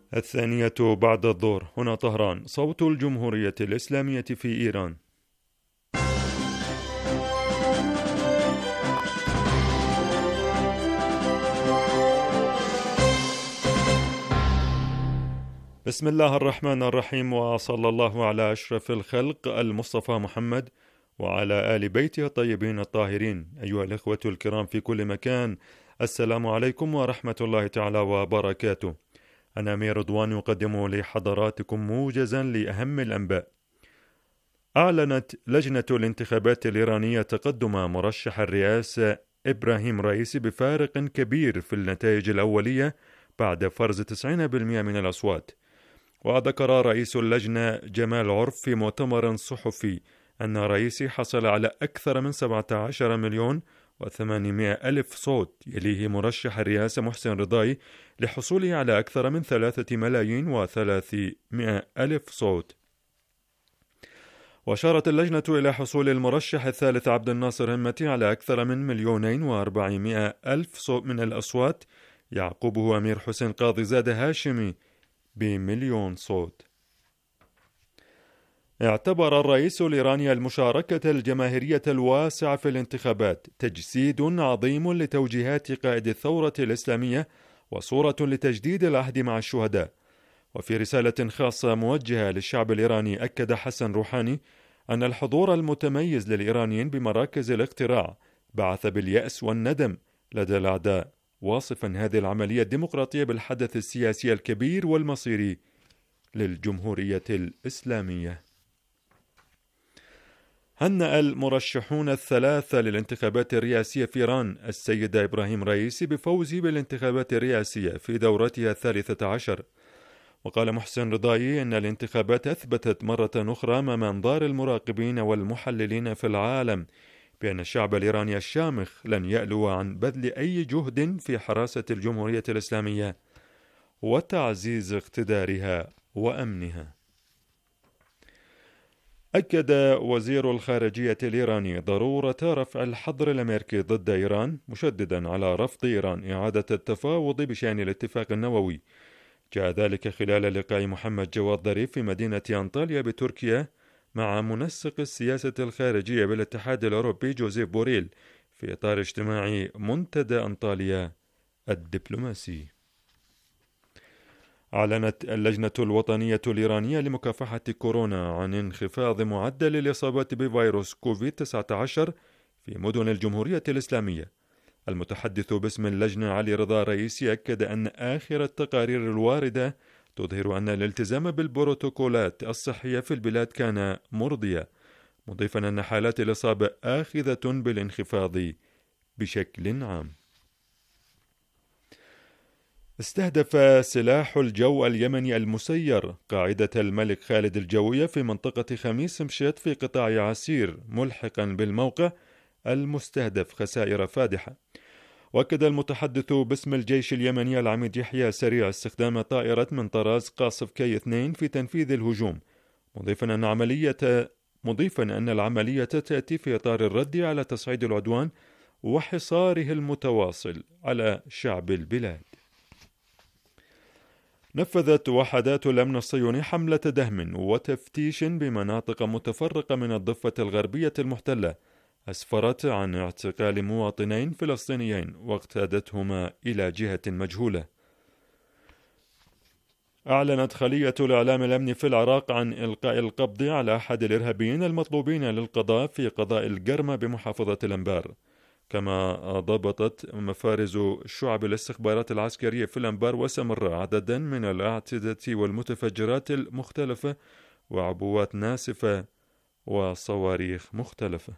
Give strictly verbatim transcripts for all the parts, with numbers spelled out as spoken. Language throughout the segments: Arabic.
الثانية بعد الظهر. هنا طهران، صوت الجمهورية الإسلامية في إيران. بسم الله الرحمن الرحيم، وصلى الله على أشرف الخلق المصطفى محمد وعلى آل بيته الطيبين الطاهرين. أيها الإخوة الكرام في كل مكان، السلام عليكم ورحمة الله تعالى وبركاته. أنا أمير رضوان يقدم لحضراتكم موجزا لأهم الأنباء. أعلنت لجنة الانتخابات الإيرانية تقدم مرشح الرئاسة إبراهيم رئيسي بفارق كبير في النتائج الأولية بعد فرز تسعين بالمئة من الأصوات. وذكر رئيس اللجنة جمال عرف في مؤتمر صحفي أن رئيسي حصل على أكثر من سبعة عشر مليون وثمانمائة ألف صوت، يليه مرشح الرئاسة محسن رضاي لحصوله على أكثر من ثلاثة ملايين وثلاثمائة ألف صوت. وأشارت اللجنة إلى حصول المرشح الثالث عبد الناصر همتي على أكثر من مليونين وأربعمائة ألف صوت من الأصوات، يعقبه أمير حسين قاضي زاد هاشمي بمليون صوت. اعتبر الرئيس الإيراني المشاركة الجماهيرية الواسعة في الانتخابات تجسيد عظيم لتوجيهات قائد الثورة الإسلامية وصورة لتجديد العهد مع الشهداء. وفي رسالة خاصة موجهة للشعب الإيراني، أكد حسن روحاني أن الحضور المتميز للإيرانيين بمراكز الاقتراع بعث باليأس والندم لدى الأعداء، واصفا هذه العملية الديمقراطية بالحدث السياسي الكبير والمصيري للجمهورية الإسلامية. هنأ المرشحون الثلاثة للانتخابات الرئاسية في إيران السيد إبراهيم رئيسي بفوزه بالانتخابات الرئاسية في دورتها الثالثة عشر. وقال محسن رضاي أن الانتخابات أثبتت مرة أخرى أمام أنظار المراقبين والمحللين في العالم بأن الشعب الإيراني الشامخ لن يألو عن بذل أي جهد في حراسة الجمهورية الإسلامية وتعزيز اقتدارها وأمنها. أكد وزير الخارجية الإيراني ضرورة رفع الحظر الأمريكي ضد إيران، مشددا على رفض إيران إعادة التفاوض بشأن الاتفاق النووي. جاء ذلك خلال لقاء محمد جواد ظريف في مدينة أنطاليا بتركيا مع منسق السياسة الخارجية بالاتحاد الأوروبي جوزيف بوريل في إطار اجتماع منتدى أنطاليا الدبلوماسي. أعلنت اللجنة الوطنية الإيرانية لمكافحة كورونا عن انخفاض معدل الإصابات بفيروس كوفيد تسعة عشر في مدن الجمهورية الإسلامية. المتحدث باسم اللجنة علي رضا رئيسي أكد أن آخر التقارير الواردة تظهر أن الالتزام بالبروتوكولات الصحية في البلاد كان مرضيا، مضيفا أن حالات الإصابة آخذة بالانخفاض بشكل عام. استهدف سلاح الجو اليمني المسير قاعدة الملك خالد الجوية في منطقة خميس مشيط في قطاع عسير، ملحقا بالموقع المستهدف خسائر فادحة. وأكد المتحدث باسم الجيش اليمني العميد يحيى سريع استخدام طائرة من طراز قاصف كي اثنين في تنفيذ الهجوم، مضيفا أن عملية مضيفا أن العملية تأتي في إطار الرد على تصعيد العدوان وحصاره المتواصل على شعب البلاد. نفذت وحدات الأمن الصهيوني حملة دهم وتفتيش بمناطق متفرقة من الضفة الغربية المحتلة أسفرت عن اعتقال مواطنين فلسطينيين واقتادتهما إلى جهة مجهولة. أعلنت خلية الإعلام الأمني في العراق عن إلقاء القبض على أحد الإرهابيين المطلوبين للقضاء في قضاء القرمة بمحافظة الأنبار. كما ضبطت مفارز شعب الاستخبارات العسكرية في الأنبار وسمر عددا من الأعتدة والمتفجرات المختلفة وعبوات ناسفة وصواريخ مختلفة.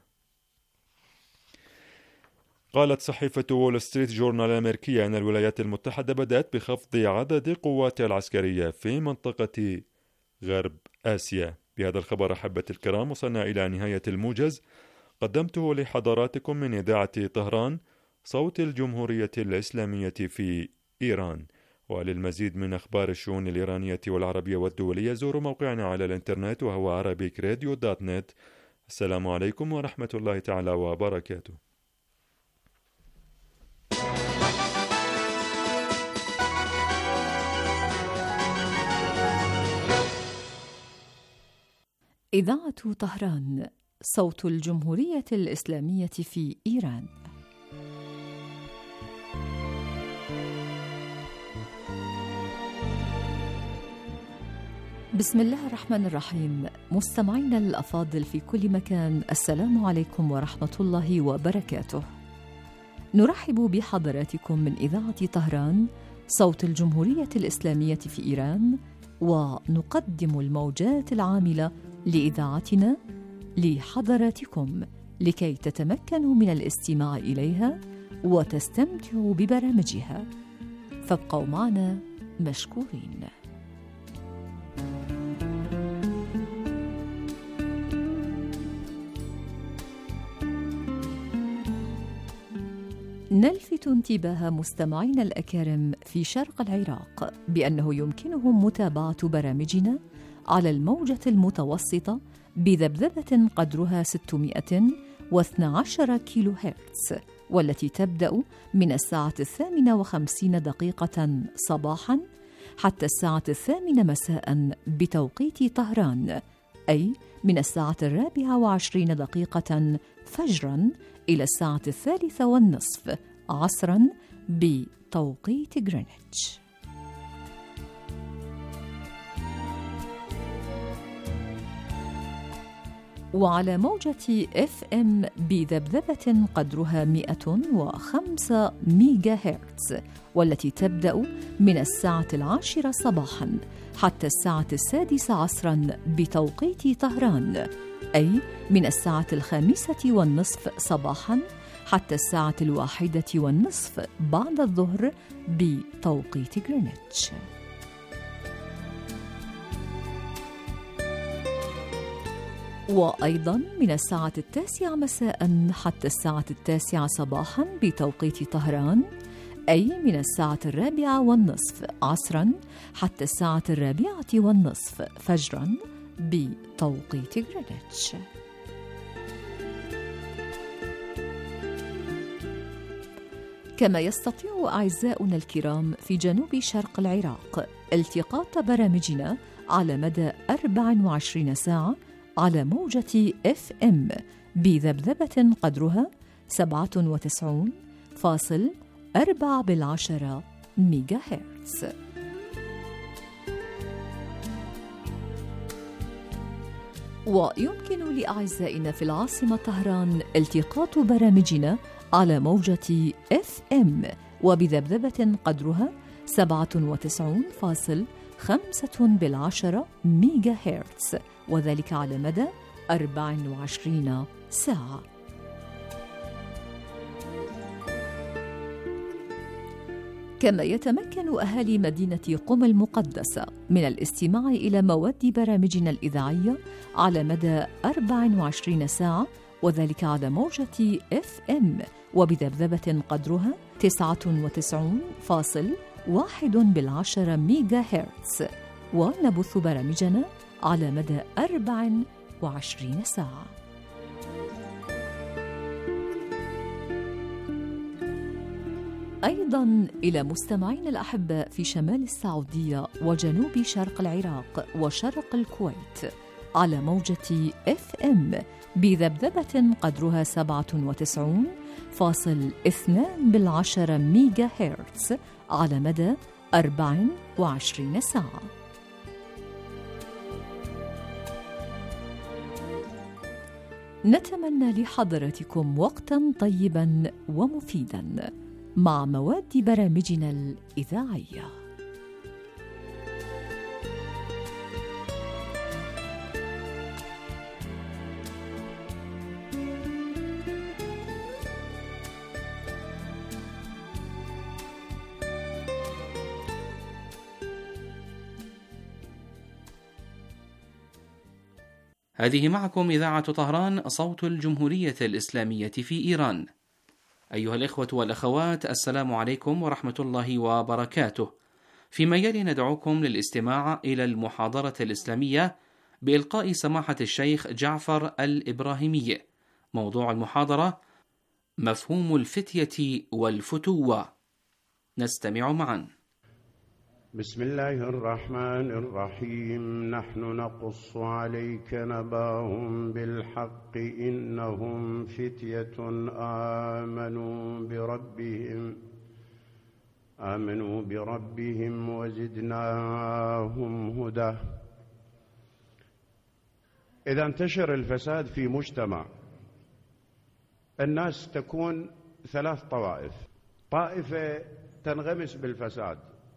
قالت صحيفة وول ستريت جورنال الأمريكية أن الولايات المتحدة بدأت بخفض عدد قواتها العسكرية في منطقة غرب آسيا. بهذا الخبر أحبة الكرام وصلنا إلى نهاية الموجز قدمته لحضراتكم من إذاعة طهران، صوت الجمهورية الإسلامية في إيران. وللمزيد من أخبار الشؤون الإيرانية والعربية والدولية زوروا موقعنا على الإنترنت وهو عربيك راديو دوت نت. السلام عليكم ورحمة الله تعالى وبركاته. إذاعة طهران، صوت الجمهورية الإسلامية في إيران. بسم الله الرحمن الرحيم. مستمعينا الأفاضل في كل مكان، السلام عليكم ورحمة الله وبركاته. نرحب بحضراتكم من إذاعة طهران، صوت الجمهورية الإسلامية في إيران، ونقدم الموجات العاملة لإذاعتنا لحضراتكم لكي تتمكنوا من الاستماع إليها وتستمتعوا ببرامجها، فابقوا معنا مشكورين. نلفت انتباه مستمعينا الأكارم في شرق العراق بأنه يمكنهم متابعة برامجنا على الموجة المتوسطة بذبذبة قدرها ستمائة واثني عشر كيلو هرتز، والتي تبدأ من الساعة الثامنة وخمسين دقيقة صباحاً حتى الساعة الثامنة مساءً بتوقيت طهران، أي من الساعة الرابعة وعشرين دقيقة فجراً إلى الساعة الثالثة والنصف عصراً بتوقيت غرينتش. وعلى موجة إف إم بذبذبة قدرها مئة وخمسة ميجا هرتز، والتي تبدأ من الساعة العاشرة صباحاً حتى الساعة السادسة عصراً بتوقيت طهران، أي من الساعة الخامسة والنصف صباحاً حتى الساعة الواحدة والنصف بعد الظهر بتوقيت غرينتش. وأيضاً من الساعة التاسعة مساءً حتى الساعة التاسعة صباحاً بتوقيت طهران، أي من الساعة الرابعة والنصف عصراً حتى الساعة الرابعة والنصف فجراً بتوقيت غرينتش. كما يستطيع أعزاؤنا الكرام في جنوب شرق العراق التقاط برامجنا على مدى أربع وعشرين ساعة على موجة إف إم بذبذبة قدرها سبعة وتسعين فاصل أربعة بالعشرة ميجا هرتز. ويمكن لأعزائنا في العاصمة طهران التقاط برامجنا على موجة إف إم وبذبذبة قدرها سبعة وتسعين فاصل خمسة بالعشرة ميجا هرتز، وذلك على مدى أربع وعشرين ساعة. كما يتمكن أهالي مدينة قم المقدسة من الاستماع إلى مواد برامجنا الإذاعية على مدى أربع وعشرين ساعة، وذلك على موجة إف إم وبذبذبة قدرها تسعة وتسعين فاصل واحد بالعشرة ميجا هرتز، ونبث برامجنا على مدى أربع وعشرين ساعة. أيضاً إلى مستمعين الأحباء في شمال السعودية وجنوب شرق العراق وشرق الكويت على موجة إف إم بذبذبة قدرها سبعة وتسعين فاصل اثنان بالعشرة ميجا هرتز على مدى أربع وعشرين ساعة. نتمنى لحضراتكم وقتاً طيباً ومفيداً مع مواد برامجنا الإذاعية. هذه معكم إذاعة طهران، صوت الجمهورية الإسلامية في إيران. أيها الإخوة والأخوات، السلام عليكم ورحمة الله وبركاته. فيما يلي ندعوكم للاستماع إلى المحاضرة الإسلامية بإلقاء سماحة الشيخ جعفر الإبراهيمي. موضوع المحاضرة: مفهوم الفتية والفتوة. نستمع معا. بسم الله الرحمن الرحيم. نحن نقص عليك نباهم بالحق إنهم فتية آمنوا بربهم آمنوا بربهم وزدناهم هدى. إذا انتشر الفساد في مجتمع، الناس تكون ثلاث طوائف. طائفة تنغمس بالفساد،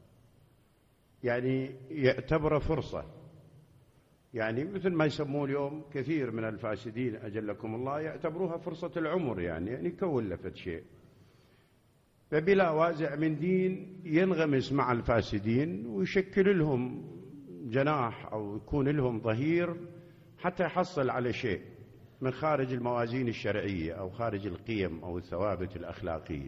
يعني يعتبر فرصة، يعني مثل ما يسمون اليوم كثير من الفاسدين أجلكم الله يعتبروها فرصة العمر، يعني يعني يكون لفت شيء، فبلا وازع من دين ينغمس مع الفاسدين ويشكل لهم جناح أو يكون لهم ظهير حتى يحصل على شيء من خارج الموازين الشرعية أو خارج القيم أو الثوابت الأخلاقية.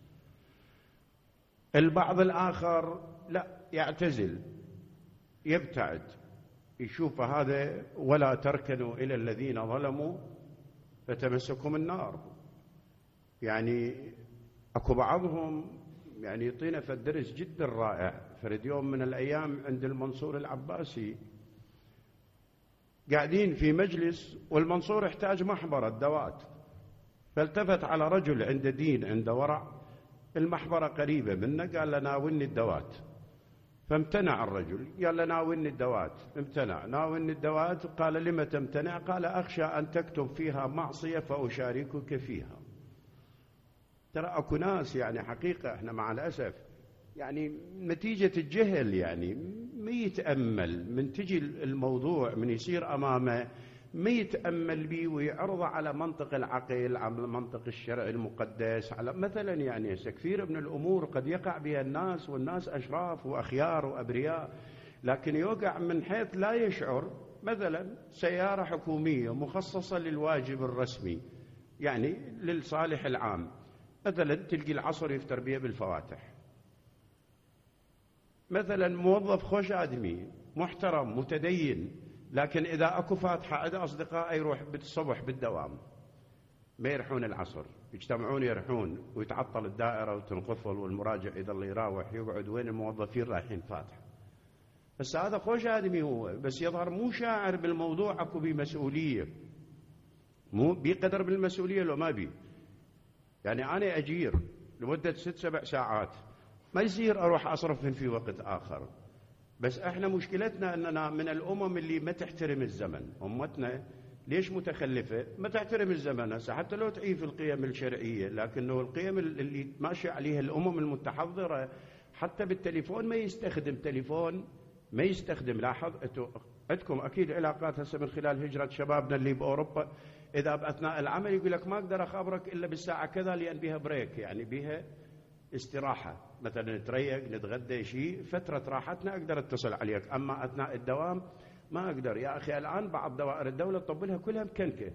البعض الآخر لا، يعتزل، يبتعد، يشوف هذا ولا تركنوا إلى الذين ظلموا فتمسكم النار. يعني أكو بعضهم يعني يعطينا فالدرس جدا رائع. فرد يوم من الأيام عند المنصور العباسي قاعدين في مجلس، والمنصور احتاج محبرة دوات، فالتفت على رجل عنده دين عنده ورع، المحبرة قريبة منه، قال له ناولني الدوات، فامتنع الرجل، قال له ناولني الدوات، امتنع، ناولني الدوات، قال لما تمتنع؟ قال أخشى أن تكتب فيها معصية فأشاركك فيها. ترى أكو ناس يعني حقيقة احنا مع الأسف يعني نتيجة الجهل يعني ما يتأمل، من تجي الموضوع من يصير أمامه ما يتأمل به ويعرضه على منطق العقل، على منطق الشرع المقدس، على مثلا يعني كثير من الأمور قد يقع بها الناس، والناس أشراف وأخيار وأبرياء، لكن يوقع من حيث لا يشعر. مثلا سيارة حكومية مخصصة للواجب الرسمي، يعني للصالح العام، مثلا تلقي العصر يفتر بها بالفواتح. مثلا موظف خوش آدمي محترم متدين، لكن إذا أكو فاتحة عند أصدقاء يروح بالصبح بالدوام، ما يرحون العصر، يجتمعون يرحون ويتعطل الدائرة وتنقفل، والمراجع يضل يراوح يقعد، وين الموظفين رايحين فاتحة. بس هذا خوش آدمي هو، بس يظهر مو شاعر بالموضوع، أكو بمسؤولية، مو بقدر بالمسؤولية لو ما بي. يعني أنا أجير لمدة ست سبع ساعات، ما يصير أروح أصرف في وقت آخر. بس احنا مشكلتنا أننا من الأمم اللي ما تحترم الزمن. أمتنا ليش متخلفة؟ ما تحترم الزمن. هسه حتى لو تعيف القيم الشرعية، لكنه القيم اللي ماشي عليها الأمم المتحضرة، حتى بالتليفون ما يستخدم تليفون، ما يستخدم. لاحظ عندكم أكيد علاقات هسه من خلال هجرة شبابنا اللي بأوروبا، إذا بأثناء العمل يقول لك ما أقدر أخبرك إلا بالساعة كذا لأن بها بريك، يعني بها استراحة، مثلا نتريق نتغدى شيء، فترة راحتنا أقدر أتصل عليك، أما أثناء الدوام ما أقدر. يا أخي الآن بعض دوائر الدولة تطبلها كلها مكنكة،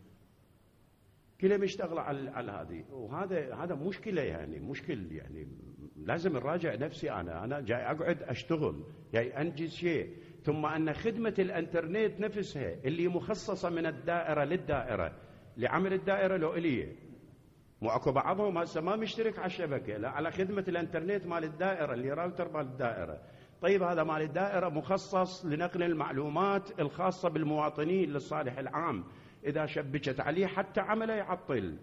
كلها مشتغلة على على هذه، وهذا هذا مشكلة، يعني مشكل، يعني لازم نراجع نفسي. أنا أنا جاي أقعد أشتغل، جاي أنجز شيء، ثم أن خدمة الإنترنت نفسها اللي مخصصة من الدائرة للدائرة لعمل الدائرة لو إليه، مو اكو بعضهم هسه ما مشترك على الشبكه، لا على خدمه الانترنت مال الدائره اللي راوتر مال الدائره. طيب هذا مال الدائره مخصص لنقل المعلومات الخاصه بالمواطنين للصالح العام، اذا شبكت عليه حتى عمله يعطل،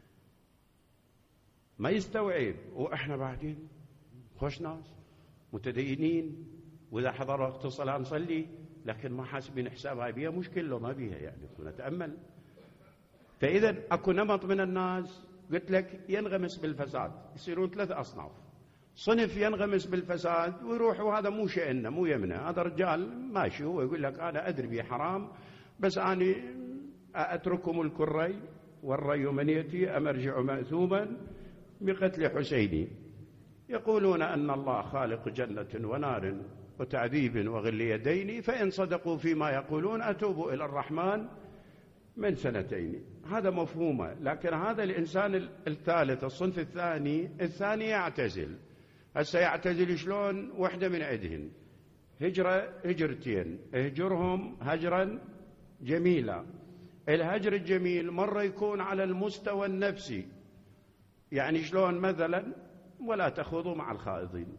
ما يستوعب. واحنا بعدين خوش ناس متدينين، واذا حضر وقت الصلاه نصلي، لكن ما حاسبين حساب هاي بيها مشكله لو ما بيها، يعني نتامل. فاذا اكو نمط من الناس قلت لك ينغمس بالفساد، يصيرون ثلاث أصناف. صنف ينغمس بالفساد ويروح، وهذا مو شأنه مو يمنه، هذا رجال ماشي هو يقول لك أنا أدري بي حرام، بس أنا أتركم الكري والري منيتي أم أرجع مأثوما بقتل حسيني. يقولون أن الله خالق جنة ونار وتعذيب وغل يدين، فإن صدقوا فيما يقولون أتوبوا إلى الرحمن من سنتين. هذا مفهومه. لكن هذا الإنسان الثالث، الصنف الثاني، الثاني يعتزل. هسه يعتزل شلون؟ وحدة من عدهن، هجرة هجرتين، اهجرهم هجرا جميلا. الهجر الجميل مرة يكون على المستوى النفسي، يعني شلون؟ مثلا ولا تخوضوا مع الخائضين،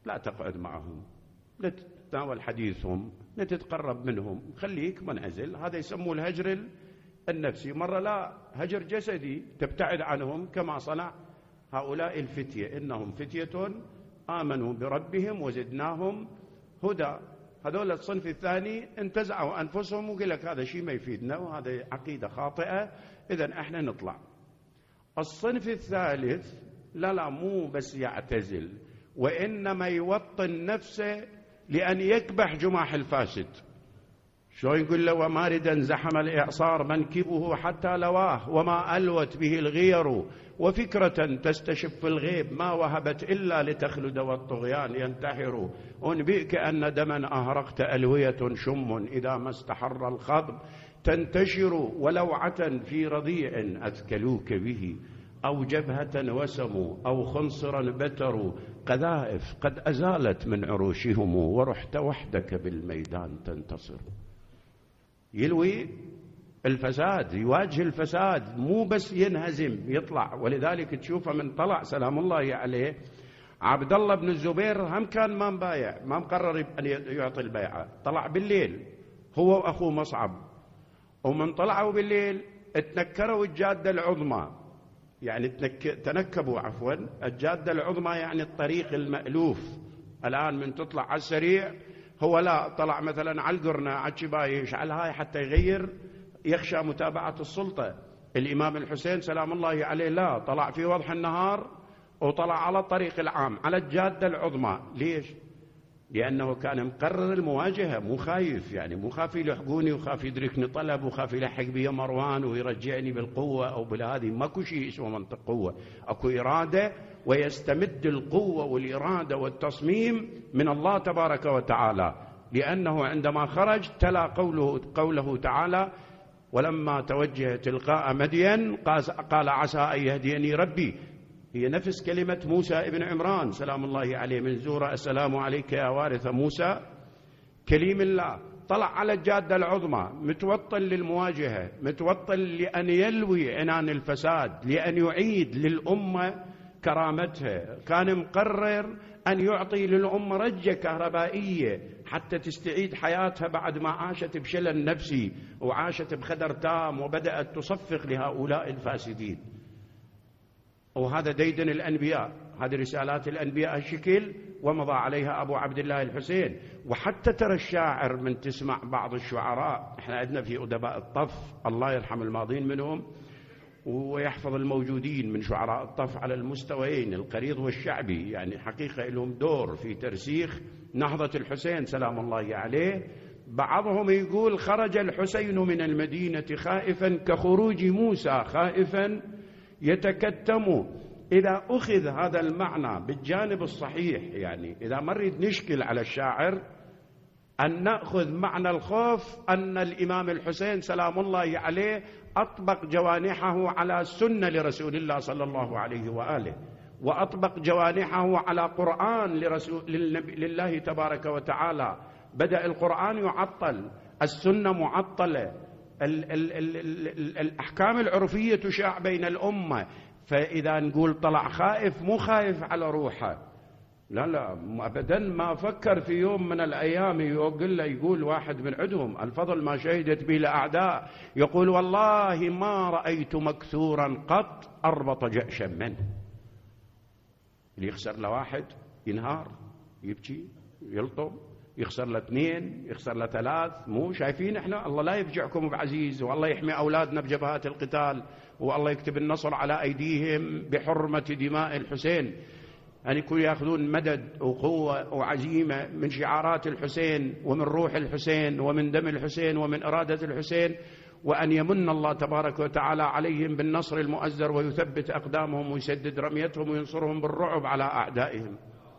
لا تقعد معهم، لا تتناول حديثهم، لا تتقرب منهم، خليك منعزل. هذا يسموه الهجر النفسي. مرة لا، هجر جسدي، تبتعد عنهم كما صنع هؤلاء الفتية، إنهم فتية آمنوا بربهم وزدناهم هدى. هذول الصنف الثاني انتزعوا أنفسهم وقال لك هذا شيء ما يفيدنا وهذا عقيدة خاطئة، إذن احنا نطلع. الصنف الثالث لا لا مو بس يعتزل، وإنما يوطن نفسه لأن يكبح جماح الفاسد. شو يقول له وماردا زحم الإعصار منكبه حتى لواه وما ألوت به الغير وفكرة تستشف الغيب ما وهبت إلا لتخلد والطغيان ينتحر. أنبئك أن دما أهرقت ألوية شم إذا ما استحر الخضب تنتشر ولوعة في رضيع أثكلوك به أو جبهة وسموا أو خنصرا بتروا قذائف قد أزالت من عروشهم ورحت وحدك بالميدان تنتصر. يلوي الفساد، يواجه الفساد، مو بس ينهزم يطلع. ولذلك تشوفه من طلع سلام الله عليه عبد الله بن الزبير هم كان ما مبايع، ما مقرر أن يعطي البيعة، طلع بالليل هو وأخوه مصعب، ومن طلعوا بالليل اتنكروا الجادة العظمى، يعني تنكبوا عفوا الجادة العظمى يعني الطريق المألوف. الآن من تطلع على السريع، هو لا طلع مثلا على القرنة على الشبايش على هاي حتى يغير، يخشى متابعة السلطة. الإمام الحسين سلام الله عليه لا، طلع في وضح النهار وطلع على الطريق العام على الجادة العظمى. ليش؟ لأنه كان مقرر المواجهة، مو خايف، يعني مو خاف يلحقوني وخاف يدركني طلب وخاف يلحق بي مروان ويرجعني بالقوة أو بالهذه. ماكو شيء اسمه منطق قوة، أكو إرادة، ويستمد القوة والإرادة والتصميم من الله تبارك وتعالى. لأنه عندما خرج تلا قوله, قوله تعالى ولما توجه تلقاء مدين قال عسى أن يهديني ربي. هي نفس كلمة موسى ابن عمران سلام الله عليه من زورة السلام عليك يا وارث موسى كليم الله. طلع على الجادة العظمى متوطن للمواجهة، متوطن لأن يلوي عنان الفساد، لأن يعيد للأمة كرامتها. كان مقرر أن يعطي للأمة رجة كهربائية حتى تستعيد حياتها بعد ما عاشت بشلل نفسي وعاشت بخدر تام وبدأت تصفق لهؤلاء الفاسدين. وهذا ديدن الأنبياء، هذه رسالات الأنبياء الشكل ومضى عليها أبو عبد الله الحسين. وحتى ترى الشاعر من تسمع بعض الشعراء، احنا عندنا في أدباء الطف الله يرحم الماضين منهم ويحفظ الموجودين من شعراء الطف على المستويين القريض والشعبي، يعني حقيقة لهم دور في ترسيخ نهضة الحسين سلام الله عليه. بعضهم يقول خرج الحسين من المدينة خائفا كخروج موسى خائفا يتكتم. إذا أخذ هذا المعنى بالجانب الصحيح، يعني إذا ما نريد نشكل على الشاعر، أن نأخذ معنى الخوف أن الإمام الحسين سلام الله عليه أطبق جوانحه على سنة لرسول الله صلى الله عليه وآله، وأطبق جوانحه على قرآن لرسول لله تبارك وتعالى. بدأ القرآن يعطل، السنة معطلة، ال ال ال ال الأحكام العرفية تشاع بين الأمة. فإذا نقول طلع خائف، مو خايف على روحه، لا لا أبدا. ما فكر في يوم من الأيام يقول له يقول واحد من عندهم الفضل ما شهدت به الأعداء، يقول والله ما رأيت مكثورا قط أربط جأشا منه. اللي يخسر له واحد ينهار يبكي يلطم، يخسر له اثنين يخسر له ثلاث. مو شايفين احنا الله لا يفجعكم بعزيز، والله يحمي أولادنا بجبهات القتال، والله يكتب النصر على أيديهم بحرمة دماء الحسين. أن يكون يأخذون مدد وقوة وعزيمة من شعارات الحسين ومن روح الحسين ومن دم الحسين ومن إرادة الحسين، وأن يمن الله تبارك وتعالى عليهم بالنصر المؤزر ويثبت أقدامهم ويسدد رميتهم وينصرهم بالرعب على أعدائهم.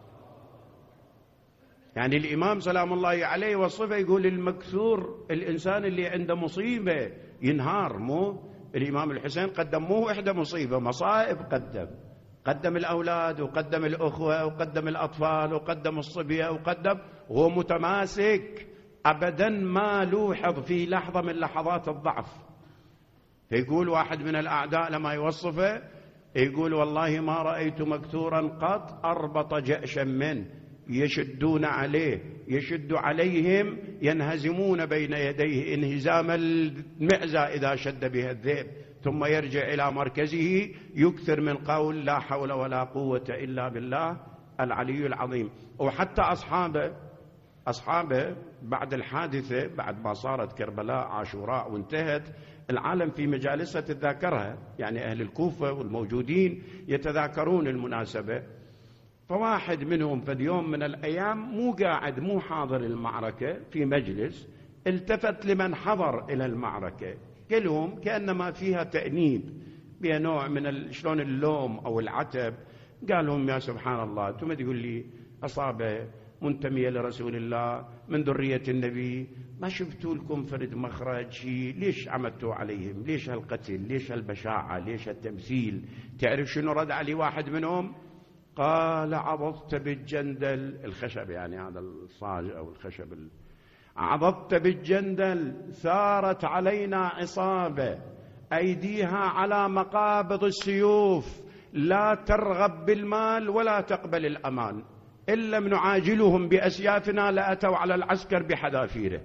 يعني الإمام سلام الله عليه وصفه يقول المكثور الإنسان اللي عنده مصيبة ينهار. مو الإمام الحسين قدم مو إحدى مصيبة، مصائب قدم قدم الأولاد وقدم الأخوة وقدم الأطفال وقدم الصبية وقدم، وهو متماسك أبدا ما لوحظ في لحظة من لحظات الضعف. فيقول واحد من الأعداء لما يوصفه يقول والله ما رأيت مكثورا قط أربط جأشا منه. يشدون عليه، يشد عليهم ينهزمون بين يديه انهزام المعزة إذا شد بها الذئب، ثم يرجع إلى مركزه يكثر من قول لا حول ولا قوة إلا بالله العلي العظيم. وحتى أصحابه أصحابه بعد الحادثة، بعد ما صارت كربلاء عاشوراء وانتهت، العالم في مجالسها تتذاكرها، يعني أهل الكوفة والموجودين يتذاكرون المناسبة. فواحد منهم في يوم من الأيام مو قاعد مو حاضر المعركة في مجلس، التفت لمن حضر إلى المعركة كلهم كأنما فيها تأنيب بها نوع من شلون اللوم أو العتب. قال لهم يا سبحان الله، أنتم تقول لي أصابة منتمية لرسول الله من ذرية النبي، ما شفتوا لكم فرد مخرج شيء؟ ليش عملتوا عليهم؟ ليش هالقتل؟ ليش هالبشاعة؟ ليش هالتمثيل؟ تعرف شنو رد علي واحد منهم؟ قال عضضت بالجندل، الخشب يعني هذا الصاج أو الخشب، عضضت بالجندل ثارت علينا عصابة أيديها على مقابض السيوف، لا ترغب بالمال ولا تقبل الأمان، إن لم نعاجلهم بأسيافنا لأتوا على العسكر بحذافيره.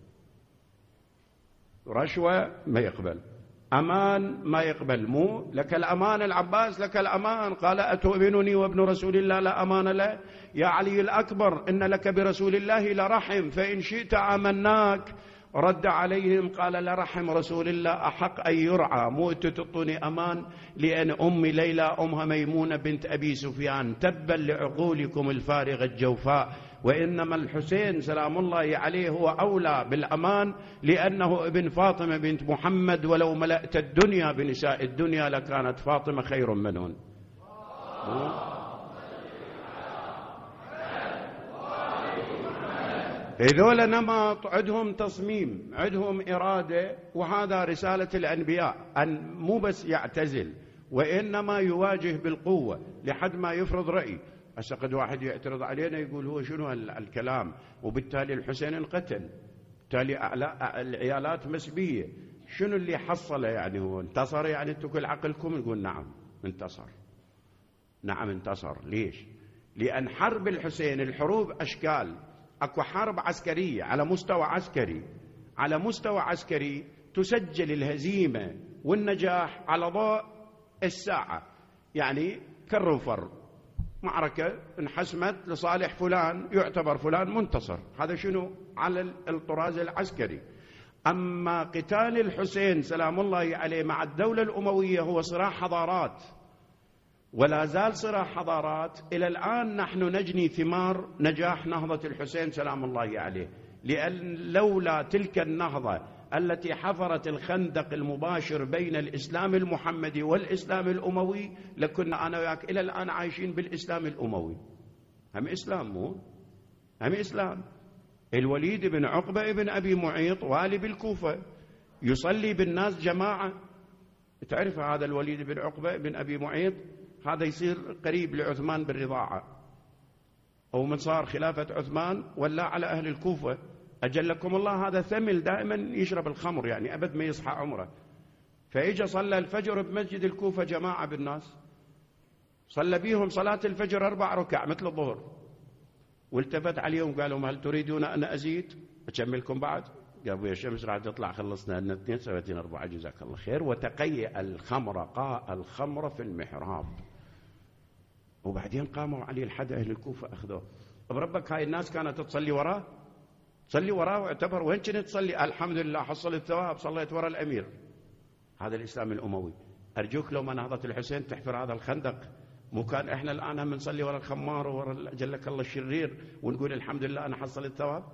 رشوة ما يقبل، أمان ما يقبل، مو لك الأمان العباس لك الأمان. قال أتؤمنني وابن رسول الله لا أمان له؟ يا علي الأكبر إن لك برسول الله لرحم، فإن شئت آمناك. رد عليهم قال لرحم رسول الله أحق أن يرعى، مو تطوني أمان لأن أمي ليلى أمها ميمونة بنت أبي سفيان، تبا لعقولكم الفارغة الجوفاء، وإنما الحسين سلام الله عليه هو أولى بالأمان لأنه ابن فاطمة بنت محمد، ولو ملأت الدنيا بنساء الدنيا لكانت فاطمة خير منهن. هذول نمط، عندهم تصميم، عندهم إرادة، وهذا رسالة الأنبياء، أن مو بس يعتزل وإنما يواجه بالقوة لحد ما يفرض رأي. هسه قد واحد يعترض علينا يقول هو شنو الكلام، وبالتالي الحسين انقتل، بالتالي العيالات مسبية، شنو اللي حصله؟ يعني هو انتصر؟ يعني انتم كل عقلكم؟ نقول نعم انتصر، نعم انتصر. ليش؟ لأن حرب الحسين، الحروب أشكال، أكو حرب عسكرية على مستوى عسكري، على مستوى عسكري تسجل الهزيمة والنجاح على ضوء الساعة، يعني كر وفر، معركة انحسمت لصالح فلان يعتبر فلان منتصر، هذا شنو؟ على الطراز العسكري. أما قتال الحسين سلام الله عليه مع الدولة الأموية هو صراع حضارات، ولا زال صراع حضارات. إلى الآن نحن نجني ثمار نجاح نهضة الحسين سلام الله عليه، لأن لولا تلك النهضة التي حفرت الخندق المباشر بين الإسلام المحمدي والإسلام الأموي لكنا أنا وياك إلى الآن عايشين بالإسلام الأموي. هم إسلام، مو هم إسلام. الوليد بن عقبة بن أبي معيط والي بالكوفة يصلي بالناس جماعة، تعرف هذا الوليد بن عقبة بن أبي معيط هذا يصير قريب لعثمان بالرضاعة، أو من صار خلافة عثمان ولا على أهل الكوفة أجلكم الله، هذا ثمل دائما يشرب الخمر، يعني أبد ما يصحى عمره. فإجا صلى الفجر بمسجد الكوفة جماعة بالناس، صلى بيهم صلاة الفجر أربع ركع مثل الظهر، والتفت عليهم قال لهم هل تريدون أن أزيد أكملكم بعد؟ قالوا يا شمس راح تطلع خلصنا لنا اثنين سويتين أربعة جزاك الله خير. وتقيأ الخمر، قاء الخمر في المحراب، وبعدين قاموا عليه لحد أهل الكوفة أخذوه. بربك هاي الناس كانت تصلي وراه، تصلي وراه واعتبر وين كنت تصلي؟ الحمد لله حصل الثواب، صليت ورا الأمير. هذا الإسلام الأموي. أرجوك لو ما نهضة الحسين تحفر هذا الخندق، مو كان إحنا الآن هم نصلي ورا الخمار وورا جلك الله الشرير ونقول الحمد لله أنا حصل الثواب.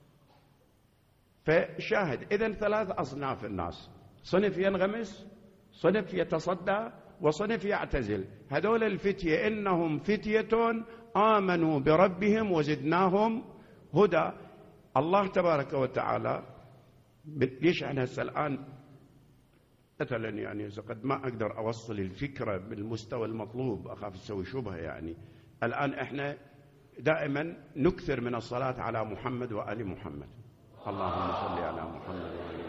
فشاهد إذن ثلاث أصناف الناس، صنف ينغمس، صنف يتصدى، وصنف يعتزل. هذول الفتية إنهم فتية آمنوا بربهم وزدناهم هدى. الله تبارك وتعالى ليش احنا هسه الآن مثلا يعني إذا قد ما أقدر أوصل الفكرة بالمستوى المطلوب أخاف أسوي شبهة، يعني الآن احنا دائما نكثر من الصلاة على محمد وآل محمد، اللهم صل على محمد وآل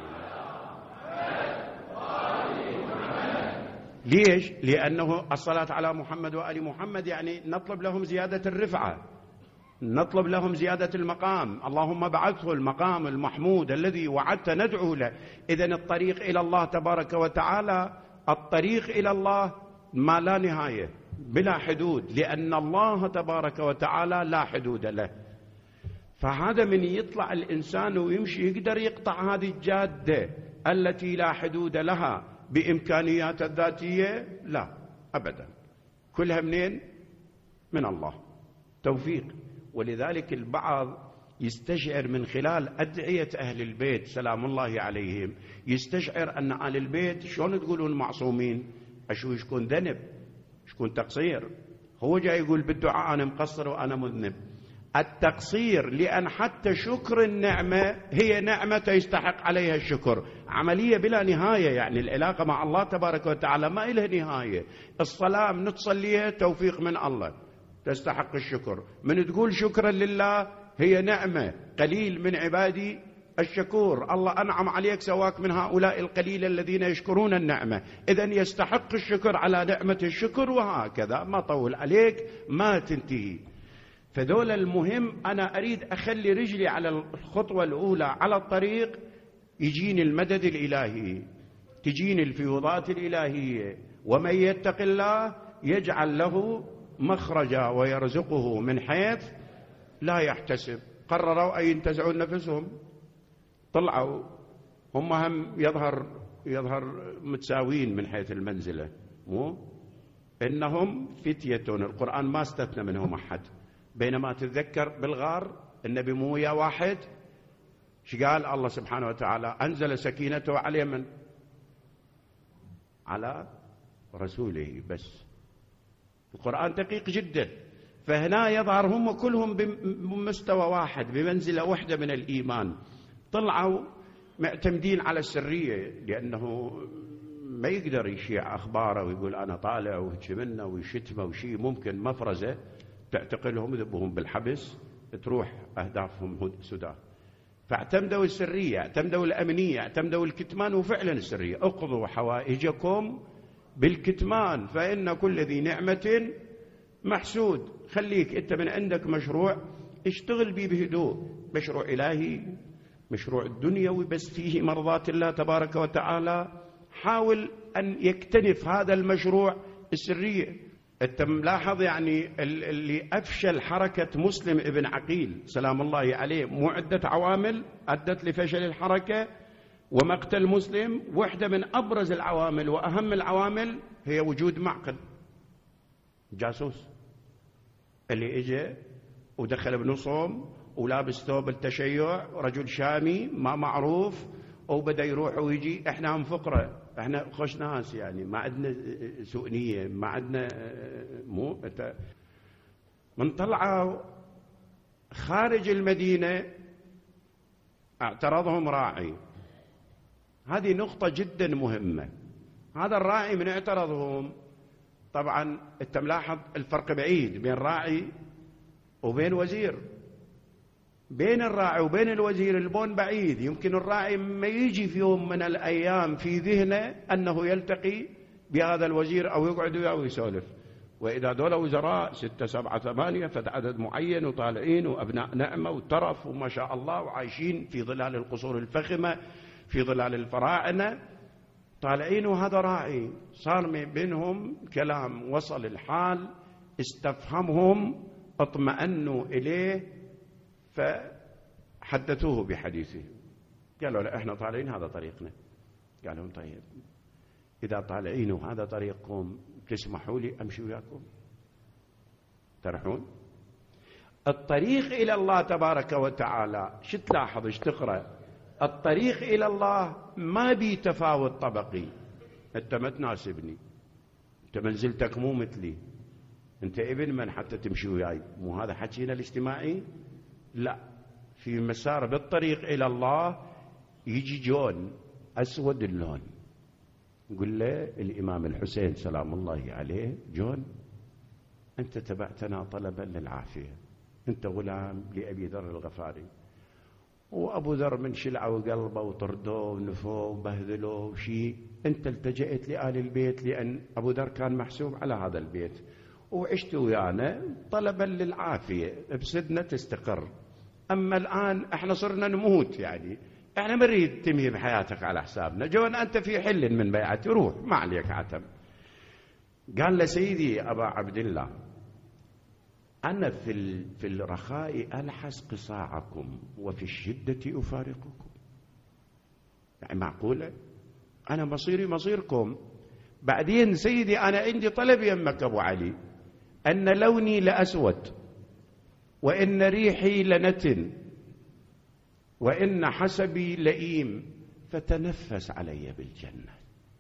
محمد. ليش؟ لأنه الصلاة على محمد وآل محمد يعني نطلب لهم زيادة الرفعة، نطلب لهم زيادة المقام، اللهم بعثه المقام المحمود الذي وعدت ندعو له. إذن الطريق إلى الله تبارك وتعالى الطريق إلى الله ما لا نهاية بلا حدود، لأن الله تبارك وتعالى لا حدود له. فهذا من يطلع الإنسان ويمشي يقدر يقطع هذه الجادة التي لا حدود لها بإمكانيات الذاتية؟ لا أبدا، كلها منين؟ من الله، توفيق. ولذلك البعض يستشعر من خلال أدعية أهل البيت سلام الله عليهم، يستشعر أن أهل البيت شلون تقولون معصومين؟ أشو شكون ذنب، شكون تقصير. هو جاي يقول بالدعاء أنا مقصر وأنا مذنب. التقصير لأن حتى شكر النعمة هي نعمة يستحق عليها الشكر، عملية بلا نهاية. يعني العلاقة مع الله تبارك وتعالى ما إلها نهاية. الصلاة من تصليها توفيق من الله تستحق الشكر، من تقول شكرا لله هي نعمة، قليل من عبادي الشكور، الله أنعم عليك سواك من هؤلاء القليل الذين يشكرون النعمة، إذن يستحق الشكر على نعمة الشكر. وهكذا ما طول عليك ما تنتهي. فدول المهم أنا أريد أخلي رجلي على الخطوة الأولى على الطريق، يجيني المدد الإلهي، تجيني الفيوضات الإلهية. ومن يتق الله يجعل له مخرجا ويرزقه من حيث لا يحتسب. قرروا أن ينتزعوا نفسهم، طلعوا هم هم يظهر يظهر متساوين من حيث المنزلة، مو إنهم فتية، القرآن ما استثنى منهم أحد. بينما تتذكر بالغار النبي مو يا واحد، شقال الله سبحانه وتعالى أنزل سكينته عليه من على رسوله. بس القرآن دقيق جدا. فهنا يظهر هم كلهم بمستوى واحد، بمنزلة واحدة من الإيمان. طلعوا معتمدين على السرية، لأنه ما يقدر يشيع أخباره ويقول أنا طالع ويشمنا ويشتمه وشي، ممكن مفرزة تعتقلهم يذبهم بالحبس تروح أهدافهم سدى. فاعتمدوا السرية، اعتمدوا الأمنية، اعتمدوا الكتمان. وفعلا السرية اقضوا حوائجكم بالكتمان فإن كل ذي نعمة محسود. خليك أنت من عندك مشروع اشتغل به بهدوء، مشروع إلهي، مشروع الدنيوي بس فيه مرضات الله تبارك وتعالى، حاول أن يكتنف هذا المشروع السرية. أنت ملاحظ يعني اللي أفشل حركة مسلم ابن عقيل سلام الله عليه مو عدة عوامل أدت لفشل الحركة ومقتل مسلم. واحدة من أبرز العوامل وأهم العوامل هي وجود معقل جاسوس اللي إجا ودخل بنصهم ولابس ثوب التشيع، رجل شامي ما معروف، وبدأ يروح ويجي. احنا هم فقرة، احنا خوش ناس، يعني ما عندنا سوء نية، ما عندنا مو من طلعوا خارج المدينة اعترضهم راعي. هذه نقطة جدا مهمة. هذا الراعي من اعترضهم، طبعا انت ملاحظ الفرق بعيد بين راعي وبين وزير. بين الراعي وبين الوزير البون بعيد. يمكن الراعي ما يجي في يوم من الأيام في ذهنه أنه يلتقي بهذا الوزير أو يقعد وياه ويسولف. وإذا دول وزراء ستة سبعة ثمانية فد عدد معين وطالعين وأبناء نعمة وترف وما شاء الله وعايشين في ظلال القصور الفخمة في ظلال الفراعنة طالعين، وهذا راعي. صار بينهم كلام، وصل الحال استفهمهم، اطمأنوا إليه فحدثوه بحديثهم. قالوا لا احنا طالعين هذا طريقنا. قالوا طيب إذا طالعين وهذا طريقكم تسمحوا لي أمشي وياكم؟ ترحون الطريق إلى الله تبارك وتعالى. شو تلاحظ ايش تقرأ؟ الطريق إلى الله ما بي تفاوت طبقي. أنت ما تناسبني، أنت منزلتك مو مثلي، أنت ابن من حتى تمشي وياي. مو هذا حكينا الاجتماعي؟ لا، في مسار بالطريق إلى الله يجي جون أسود اللون، يقول له الإمام الحسين سلام الله عليه: جون أنت تبعتنا طلبا للعافية، أنت غلام لأبي ذر الغفاري، وأبو ذر من شلعه وقلبه وطردوه ونفوه وبهذلوه وشي، أنت التجأت لآل البيت لأن أبو ذر كان محسوب على هذا البيت، وعشت ويانا طلبا للعافية بسدنا تستقر. أما الآن احنا صرنا نموت، يعني احنا نريد تنهي بحياتك على حسابنا. جون أنت في حل من بيعتي، روح ما عليك عتب. قال له سيدي أبا عبد الله أنا في في الرخاء ألحس قصاعكم وفي الشدة أفارقكم. يعني معقولة أنا مصيري مصيركم. بعدين سيدي أنا عندي طلب يمك أبو علي، أن لوني لأسود وإن ريحي لنتن وإن حسبي لئيم، فتنفس علي بالجنة.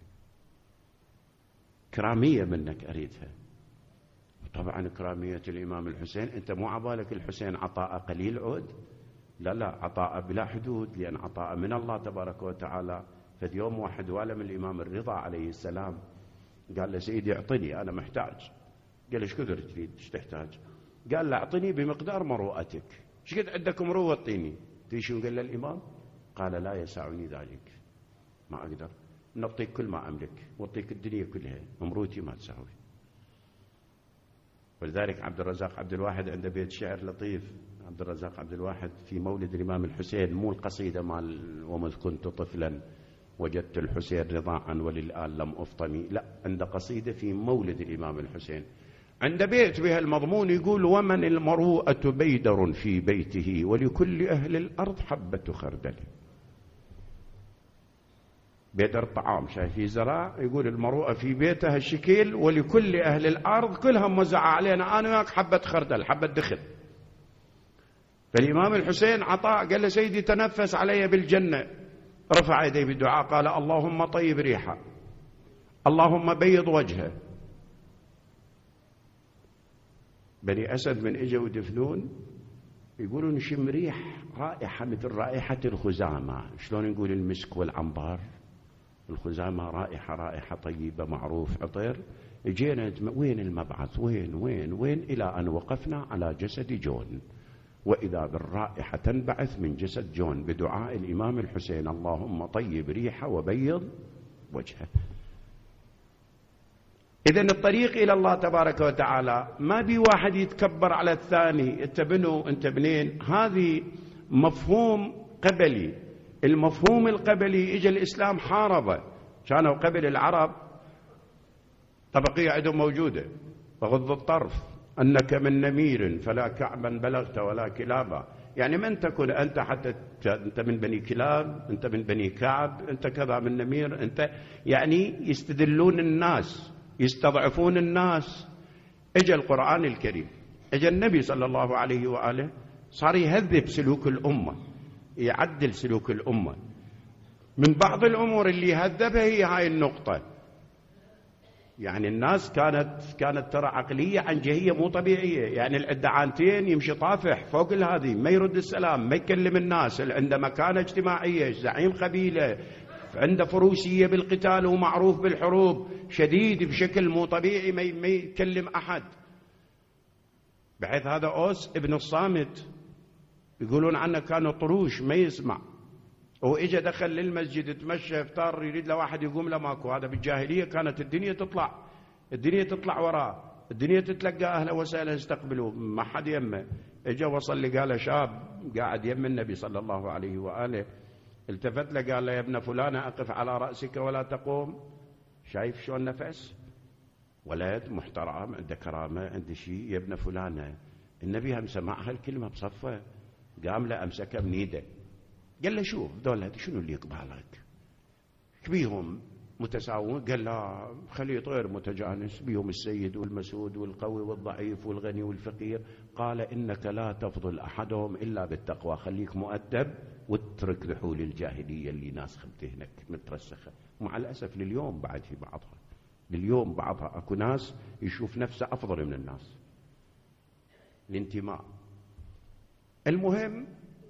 كرامية منك أريدها. طبعا كرامية الإمام الحسين، أنت مو عبالك الحسين عطاء قليل عود؟ لا لا، عطاء بلا حدود، لأن عطاء من الله تبارك وتعالى. فد يوم واحد والم الإمام الرضا عليه السلام قال له سيدي اعطني أنا محتاج. قال له ايش كثر تريد ايش تحتاج؟ قال له اعطني بمقدار مروءتك، ايش قد عندك مروءة اعطيني. تدري شو قال له الإمام؟ قال لا يسعني ذلك، ما أقدر، نعطيك كل ما أملك واعطيك الدنيا كلها، مروتي ما تساوي. ولذلك عبد الرزاق عبد الواحد عنده بيت شعر لطيف، عبد الرزاق عبد الواحد في مولد الإمام الحسين، مو القصيدة مال ومذ كنت طفلا وجدت الحسين رضاعا وللآن لم أفطمي، لا، عنده قصيدة في مولد الإمام الحسين، عند بيت بها المضمون يقول ومن المروءة بيدر في بيته ولكل أهل الأرض حبة خردل. بيدر طعام شايفي زراع، يقول المروءة في بيتها الشكيل ولكل أهل الأرض كلهم موزعة علينا أنا وياك حبة خردل حبة دخل. فالإمام الحسين عطاء قال له سيدي تنفس علي بالجنة، رفع يديه بالدعاء قال اللهم طيب ريحه، اللهم بيض وجهه. بني أسد من إجا ودفنون يقولون نشم ريح رائحة مثل رائحة الخزامة. شلون نقول المسك والعنبر؟ الخزامة رائحة رائحة طيبة معروف عطر. جينا وين المبعث؟ وين وين وين إلى أن وقفنا على جسد جون، وإذا بالرائحة تنبعث من جسد جون بدعاء الإمام الحسين اللهم طيب ريحه وبيض وجهه. إذن الطريق إلى الله تبارك وتعالى ما بي واحد يتكبر على الثاني، أنت بنو أنت بنين، هذه مفهوم قبلي. المفهوم القبلي إجا الإسلام حاربه. كانوا قبل العرب طبقية عندهم موجودة، بغض الطرف أنك من نمير فلا كعبا بلغت ولا كلابا، يعني من تكون أنت حتى أنت من بني كلاب، أنت من بني كعب، أنت كذا من نمير، أنت يعني يستدلون الناس، يستضعفون الناس. اجى القرآن الكريم، اجى النبي صلى الله عليه وآله، صار يهذب سلوك الأمة، يعدل سلوك الأمة. من بعض الأمور اللي يهذبها هي هاي النقطة. يعني الناس كانت كانت ترى عقلية عنجهية مو طبيعية، يعني الادعانتين يمشي طافح فوق هذه، ما يرد السلام، ما يكلم الناس، عنده مكانة اجتماعية، زعيم قبيلة، عنده فروسية بالقتال ومعروف بالحروب، شديد بشكل مو طبيعي، ما يكلم أحد. بحيث هذا أوس ابن الصامت يقولون عنه كان طروش ما يسمع، وإجا دخل للمسجد تمشى افطار يريد له واحد يقوم له ماكو. هذا بالجاهلية كانت الدنيا تطلع الدنيا تطلع وراه، الدنيا تتلقى أهلا وسهلا استقبلوا، ما حد يمه. إجا وصل لي قال شاب قاعد يم النبي صلى الله عليه وآله، التفت له قال له يا ابن فلانة أقف على رأسك ولا تقوم. شايف شو النفس؟ ولد محترم عنده كرامة عنده شيء، يا ابن فلانة. النبي هم سمعها الكلمة بصفه، قام له أمسكه من يده قال له شوف دول شنو اللي يقبالك؟ بيهم متساوون؟ قال لا خليه طير متجانس بيهم، السيد والمسود والقوي والضعيف والغني والفقير. قال إنك لا تفضل أحدهم إلا بالتقوى، خليك مؤدب واترك ذحول الجاهلية اللي ناس خبتهنك مترسخة. مع الأسف لليوم بعد في بعضها، لليوم بعضها أكو ناس يشوف نفسه أفضل من الناس، الانتماء. المهم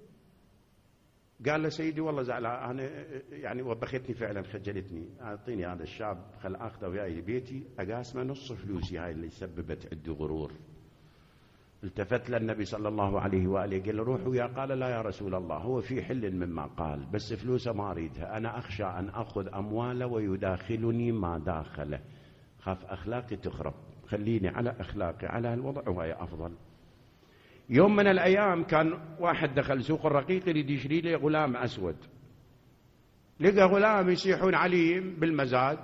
قال له سيدي والله زعلان أنا، يعني وبختني فعلا خجلتني، أعطيني هذا الشاب خل أخذه وياي لبيتي أقاسمه نص فلوسي هاي اللي سببت عندي غرور. التفت للنبي صلى الله عليه وآله قال له روح ويا. قال لا يا رسول الله هو في حل مما قال، بس فلوسه ما أريدها، أنا أخشى أن أخذ أمواله ويداخلني ما داخله، خاف أخلاقي تخرب. خليني على أخلاقي على الوضع وهي أفضل. يوم من الأيام كان واحد دخل سوق الرقيق يريد يشتري لي غلام أسود، لقى غلام يصيحون عليه بالمزاد،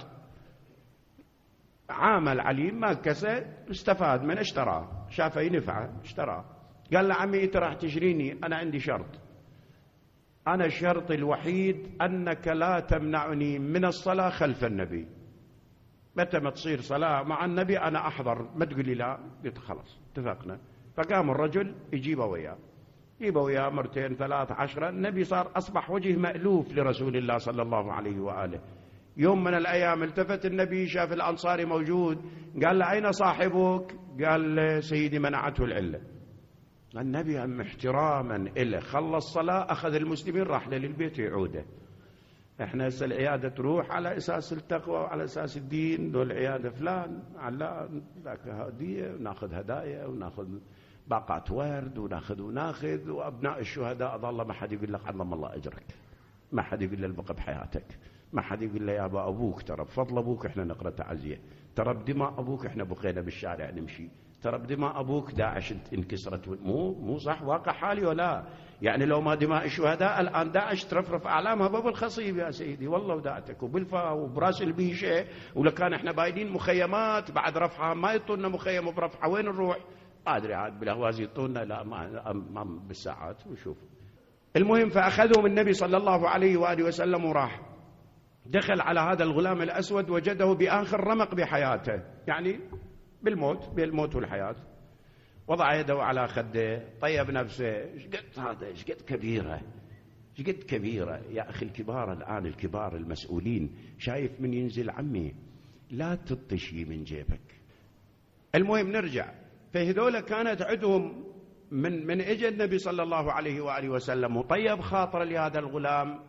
عامل عليه ما كسد، استفاد من اشتراه، شافه ينفعه اشتراه. قال له عمي انت راح تشريني، انا عندي شرط، انا الشرط الوحيد انك لا تمنعني من الصلاة خلف النبي، متى ما تصير صلاة مع النبي انا احضر، ما تقول لي لا. قلت خلاص اتفقنا. فقام الرجل يجيبه وياه، يجيبه وياه مرتين ثلاث عشرة، النبي صار اصبح وجه مألوف لرسول الله صلى الله عليه وآله. يوم من الأيام التفت النبي شاف الأنصاري موجود، قال له أين صاحبك؟ قال له سيدي منعته العلة. النبي هم احتراما إله خلص صلاة، أخذ المسلمين راح له للبيت يعوده. احنا هسه العيادة تروح على أساس التقوى وعلى أساس الدين، دول عيادة فلان علان ذاك هدية، وناخذ هدايا وناخذ باقات ورد وناخذ وناخذ، وأبناء الشهداء ظل ما حد يقول لك عظم الله أجرك، ما حد يقول له البقى بحياتك، ما حد يقول له يا أبا أبوك ترى بفضل أبوك إحنا نقرأ تعزية، ترى بدماء أبوك إحنا بقينا بالشارع نمشي، ترى بدماء أبوك داعش انكسرت. مو مو صح واقع حالي ولا يعني لو ما دماء الشهداء الآن داعش ترفرف أعلامها باب الخصيب يا سيدي والله وداعتك، وبالفا وبراس البيشة، ولكان إحنا بايدين مخيمات بعد رفعها ما يطولنا مخيم برفعها، وين نروح؟ أدري عاد بالأهوازي يطولنا لا ما, ما بالساعات وشوف. المهم فأخذهم النبي صلى الله عليه وآله وسلم وراح دخل على هذا الغلام الأسود، وجده بآخر رمق بحياته، يعني بالموت بالموت والحياة. وضع يده على خده، طيب نفسه، ايش قد هذا ايش قد كبيرة ايش قد كبيرة يا أخي. الكبار الآن الكبار المسؤولين شايف من ينزل عمي لا تطشي من جيبك. المهم نرجع، فهذول كانت عندهم من من اجى النبي صلى الله عليه وآله وسلم وطيب خاطر لهذا الغلام،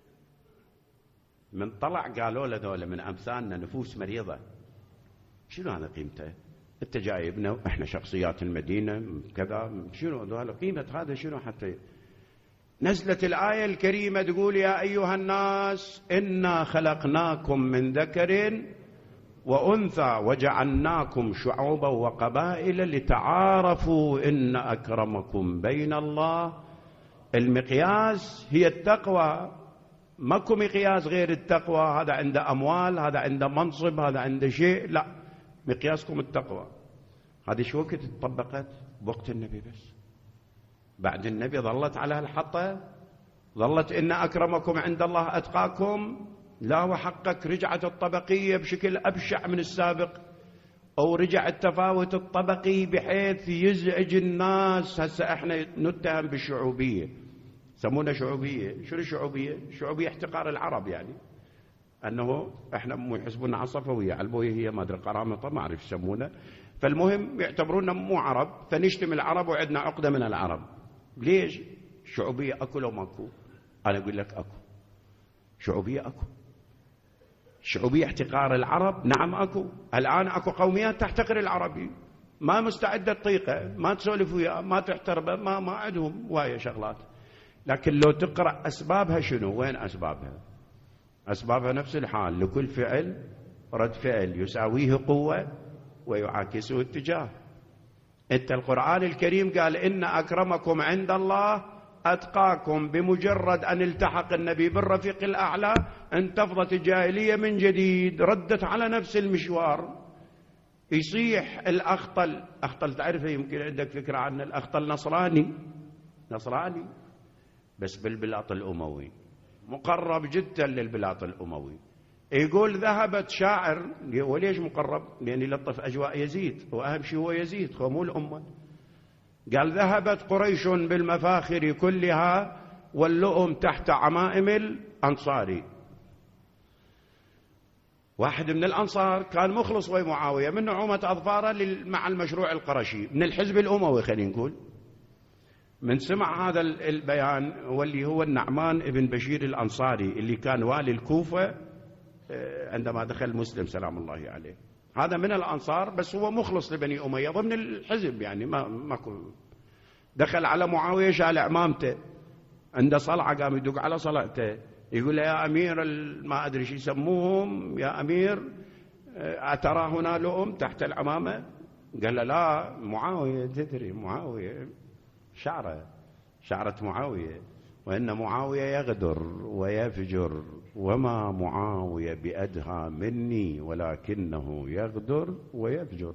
من طلع قالوا له ذولا من أمثالنا نفوس مريضة، شنو هذا قيمته؟ انت جايبنا احنا شخصيات المدينة كذا، شنو ذولا قيمة هذا شنو؟ حتى نزلت الآية الكريمة تقول يا أيها الناس إنا خلقناكم من ذكر وأنثى وجعلناكم شعوبا وقبائل لتعارفوا إن أكرمكم بين الله. المقياس هي التقوى، ماكو مقياس غير التقوى، هذا عنده أموال، هذا عنده منصب، هذا عنده شيء، لا، مقياسكم التقوى. هذه شو وقت اتطبقت؟ بوقت النبي بس. بعد النبي ظلت على الحطة، ظلت إن أكرمكم عند الله أتقاكم، لا وحقك رجعت الطبقية بشكل أبشع من السابق، أو رجع التفاوت الطبقي بحيث يزعج الناس. هسه احنا نتهم بالشعوبية، سمونا شعوبية. شو الشعوبية؟ شعوبية احتقار العرب، يعني أنه احنا مو يحسبونا على الصفوية، على البوية هي ما أدري قرامطة ما أعرف يسمونا، فالمهم يعتبرونا مو عرب، فنشتم العرب وعندنا عقدة من العرب. ليش؟ شعوبية أكو لو ماكو؟ أنا أقول لك أكو شعوبية، أكو شعوبية احتقار العرب، نعم أكو. الآن أكو قوميات تحتقر العربي، ما مستعدة تطيقه، ما تسولف وياه، ما تحترمه، ما ما عندهم واية شغلات. لكن لو تقرأ أسبابها شنو؟ وين أسبابها؟ أسبابها نفس الحال، لكل فعل رد فعل يساويه قوة ويعاكسه اتجاه. انت القرآن الكريم قال إن أكرمكم عند الله أتقاكم، بمجرد أن التحق النبي بالرفيق الأعلى انتفضت الجاهلية من جديد، ردت على نفس المشوار. يصيح الأخطل، أخطل تعرفه يمكن عندك فكرة عن الأخطل، نصراني نصراني بس بالبلاط الأموي، مقرب جدا للبلاط الأموي. يقول ذهبت شاعر، وليش مقرب؟ لأن يلطف أجواء يزيد، وأهم شيء هو يزيد، هو مو الأمة. قال ذهبت قريش بالمفاخر كلها واللؤم تحت عمائم الأنصار. واحد من الأنصار كان مخلص ومعاوية، من نعومة أظفاره مع المشروع القرشي من الحزب الأموي خلينا نقول. من سمع هذا البيان واللي هو النعمان ابن بشير الأنصاري اللي كان والي الكوفة عندما دخل مسلم سلام الله عليه، هذا من الأنصار بس هو مخلص لبني أمية ضمن الحزب، يعني ما ماكو. دخل على معاوية شال عمامته، عنده صلعة قام يدق على صلعته، يقول له يا أمير ما أدري شو يسموهم، يا أمير أترى هنا لؤم تحت العمامة؟ قال له لا، معاوية، تدري معاوية شعره شعرة معاوية، وإن معاوية يغدر ويفجر، وما معاوية بأدهى مني ولكنه يغدر ويفجر.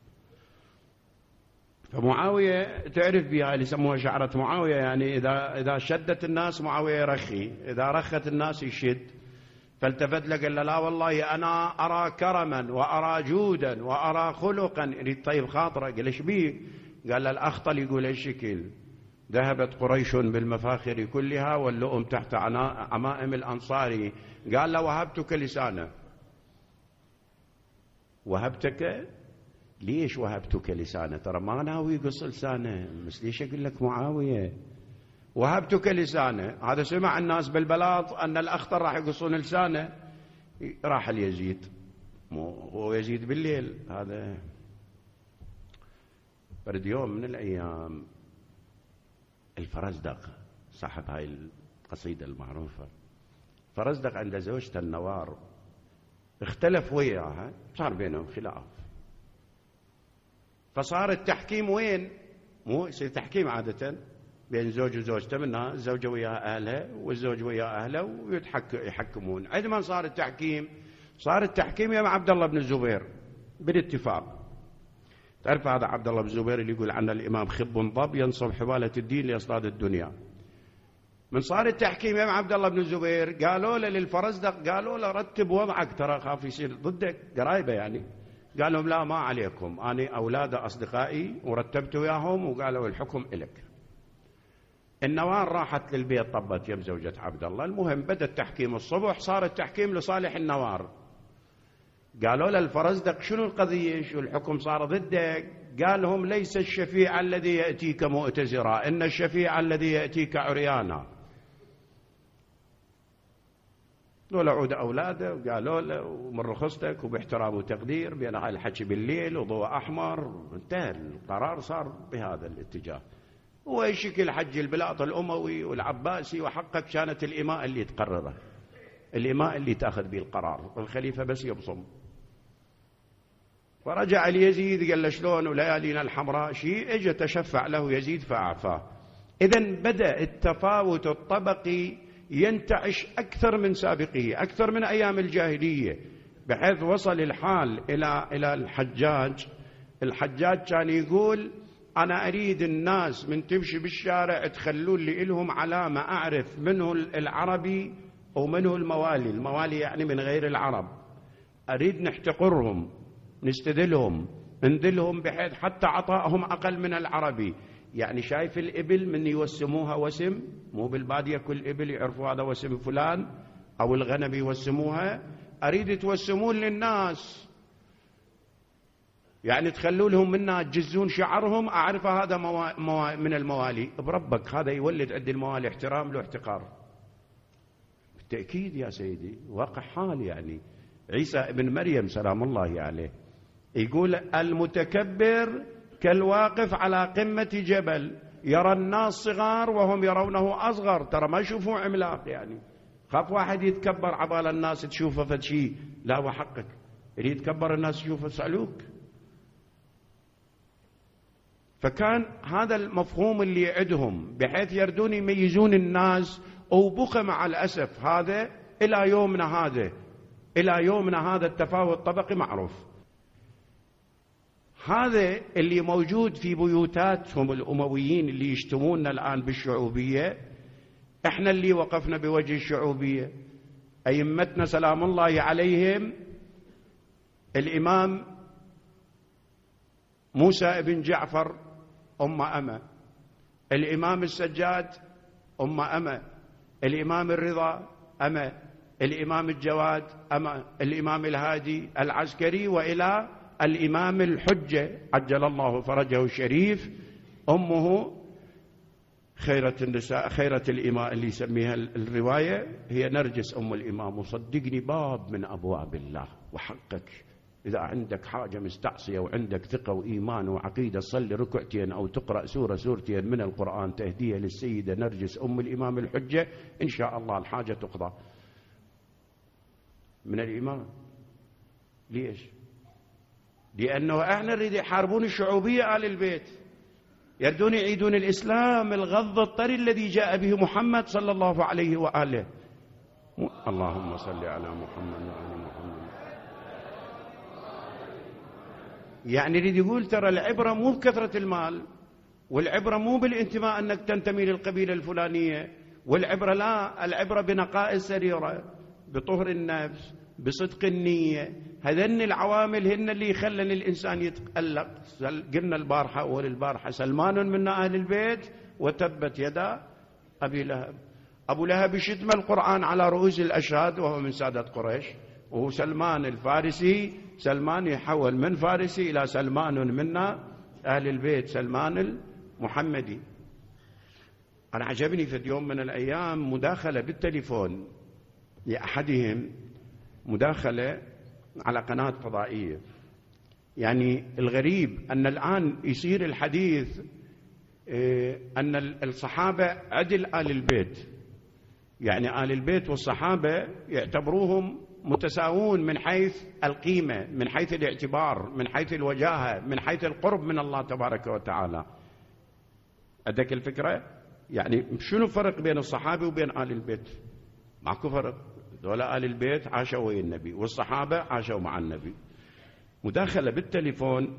فمعاوية تعرف بها اللي يسموها شعرة معاوية، يعني إذا إذا شدت الناس معاوية يرخي، إذا رخت الناس يشد. فالتفت له قال له لا والله أنا أرى كرما وأرى جودا وأرى خلقا، يريد طيب خاطره. قال ايش بيه؟ قال له الأخطل يقول الشكل ذهبت قريش بالمفاخر كلها واللؤم تحت عمائم الأنصار. قال له وهبتك لسانه. وهبتك؟ ليش وهبتك لسانه؟ ترى ما ناوي يقص لسانه، بس ليش أقول لك معاوية وهبتك لسانه؟ هذا سمع الناس بالبلاط أن الأخطر راح يقصون لسانه، راح اليزيد. هو يزيد بالليل. هذا برد يوم من الأيام الفرزدق صاحب هاي القصيدة المعروفة، فرزدق عند زوجته النوار، اختلف وياها، صار بينهم خلاف، فصار التحكيم وين؟ مو يصير تحكيم عادة بين زوج وزوجته، منها الزوجة ويا أهلها والزوج ويا أهله ويحكمون. عندما صار التحكيم، صار التحكيم يا عبد الله بن الزبير بالاتفاق. تعرف هذا عبد الله بن الزبير اللي يقول عنه الإمام خب ضب ينصب حبالة الدين ليصطاد الدنيا. من صار التحكيم يا عبد الله بن الزبير قالوا له للفرزدق، قالوا له رتب وضعك ترى خاف يصير ضدك قرايبه يعني. قال لهم لا ما عليكم، أنا أولاد أصدقائي ورتبت وياهم وقالوا الحكم إلك. النوار راحت للبيت طبت يم زوجة عبد الله. المهم بدأ التحكيم الصبح، صار التحكيم لصالح النوار. قالوا له الفرزدق شنو القضية، شو الحكم صار ضدك؟ قال لهم ليس الشفيع الذي يأتيك مؤتزرا، إن الشفيع الذي يأتيك عريانا. دول عود أولاده وقالوا له ومن رخصتك وباحترام وتقدير بين هاي الحكي بالليل وضوء أحمر. انتهى القرار، صار بهذا الاتجاه. ويشكل حج البلاط الأموي والعباسي، وحقك كانت الإماء اللي تقرره، الإماء اللي تأخذ به القرار، والخليفة بس يبصم. فرجع اليزيد قال له شلون وليالينا الحمراء شيء، اجى تشفع له يزيد فأعفاه. إذن بدأ التفاوت الطبقي ينتعش أكثر من سابقه، أكثر من أيام الجاهلية، بحيث وصل الحال إلى إلى الحجاج. الحجاج كان يقول أنا أريد الناس من تمشي بالشارع تخلون لي إلهم علامة أعرف منه العربي ومنه الموالي. الموالي يعني من غير العرب. أريد نحتقرهم، نستذلهم، نذلهم، بحيث حتى عطائهم أقل من العربي. يعني شايف الإبل من يوسموها وسم، مو بالبادية كل إبل يعرفوا هذا وسم فلان، أو الغنم يوسموها. أريد توسمون للناس، يعني تخلوا لهم منا تجزون شعرهم، أعرف هذا موا... موا... من الموالي. بربك هذا يولد عند الموالي احترام له احتقار. بالتأكيد يا سيدي واقع حال. يعني عيسى ابن مريم سلام الله عليه يقول المتكبر كالواقف على قمة جبل يرى الناس صغار وهم يرونه أصغر. ترى ما يشوفوا عملاق، يعني خاف واحد يتكبر عبال الناس تشوفه فشي، لا وحقك يريد يتكبر الناس يشوفه سألوك. فكان هذا المفهوم اللي يعدهم، بحيث يردون يميزون الناس. وبقى مع الأسف هذا إلى يومنا هذا، إلى يومنا هذا التفاوت الطبقي معروف. هذا اللي موجود في بيوتاتهم الأمويين اللي يشتموننا الآن بالشعوبية. احنا اللي وقفنا بوجه الشعوبية. أئمتنا سلام الله عليهم، الإمام موسى بن جعفر أم أمة، الإمام السجاد أم أمة، الإمام الرضا أمة، الإمام الجواد أمة، الإمام الهادي العسكري، وإلى الإمام الحجة عجل الله فرجه الشريف أمه خيرة النساء، خيرة الإماء اللي يسميها الرواية هي نرجس أم الإمام. وصدقني باب من أبواب الله. وحقك إذا عندك حاجة مستعصية وعندك ثقة وإيمان وعقيدة، صلي ركعتين أو تقرأ سورة سورتين من القرآن تهدية للسيدة نرجس أم الإمام الحجة، إن شاء الله الحاجة تقضى. من الإمام ليش؟ لأنه احنا نريد يحاربون الشعوبية آل البيت، يردون يعيدون الإسلام الغض الطري الذي جاء به محمد صلى الله عليه وآله. اللهم صل على محمد وآل محمد. يعني يريد يقول ترى العبرة مو بكثرة المال، والعبرة مو بالانتماء أنك تنتمي للقبيلة الفلانية، والعبرة لا، العبرة بنقاء السريرة، بطهر النفس، بصدق النية. هذن العوامل هن اللي يخلن الإنسان يتقلق. قلنا البارحة أول البارحة سلمان من أهل البيت وتبت يدا أبي لهب. أبو لهب شتم القرآن على رؤوس الأشهاد وهو من سادة قريش، وهو سلمان الفارسي. سلمان يحول من فارسي إلى سلمان منا أهل البيت، سلمان المحمدي. أنا عجبني في يوم من الأيام مداخلة بالتليفون لأحدهم، مداخلة على قناة فضائية. يعني الغريب أن الآن يصير الحديث أن الصحابة عدل آل البيت، يعني آل البيت والصحابة يعتبروهم متساوون من حيث القيمة، من حيث الاعتبار، من حيث الوجاهة، من حيث القرب من الله تبارك وتعالى. أدك الفكرة؟ يعني شنو الفرق بين الصحابة وبين آل البيت؟ ماكو فرق. دولة آل البيت عاشوا ويا النبي، والصحابة عاشوا مع النبي. مداخلة بالتليفون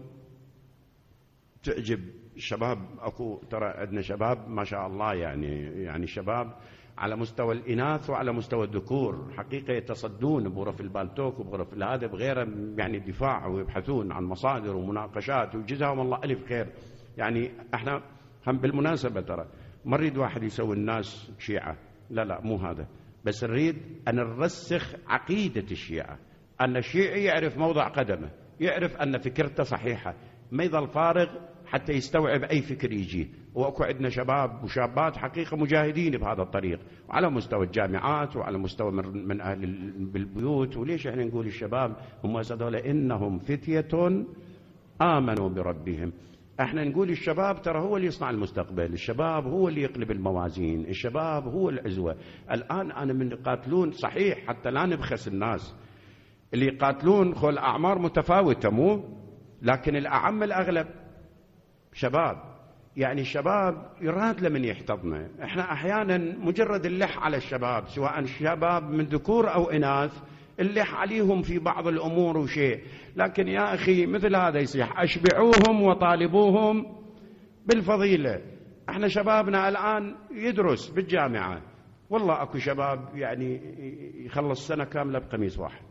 تعجب الشباب. أكو ترى عندنا شباب ما شاء الله، يعني يعني شباب على مستوى الإناث وعلى مستوى الذكور، حقيقة يتصدون بغرف البالتوك وبغرف هذا بغيره، يعني دفاع، ويبحثون عن مصادر ومناقشات، وجزاهم الله ألف خير. يعني احنا هم بالمناسبة ترى ما نريد واحد يسوي الناس شيعة، لا لا مو هذا، بس نريد أن نرسخ عقيدة الشيعة، أن الشيعي يعرف موضع قدمه، يعرف أن فكرته صحيحة، ما يظل فارغ حتى يستوعب أي فكر يجيه. وأكو عندنا شباب وشابات حقيقة مجاهدين بهذا الطريق، وعلى مستوى الجامعات وعلى مستوى من أهل البيوت. وليش احنا نقول الشباب هم هذول إنهم فتية آمنوا بربهم؟ احنا نقول الشباب ترى هو اللي يصنع المستقبل، الشباب هو اللي يقلب الموازين، الشباب هو العزوة. الآن أنا من يقاتلون صحيح حتى لا نبخس الناس، اللي يقاتلون خل أعمار متفاوتة مو، لكن الأعم الأغلب شباب. يعني الشباب يراد لمن يحتضنه. احنا أحيانا مجرد اللح على الشباب، سواء شباب من ذكور أو إناث، اللح عليهم في بعض الأمور وشيء، لكن يا أخي مثل هذا يصيح أشبعوهم وطالبوهم بالفضيلة. احنا شبابنا الآن يدرس بالجامعة، والله أكو شباب يعني يخلص سنة كاملة بقميص واحد.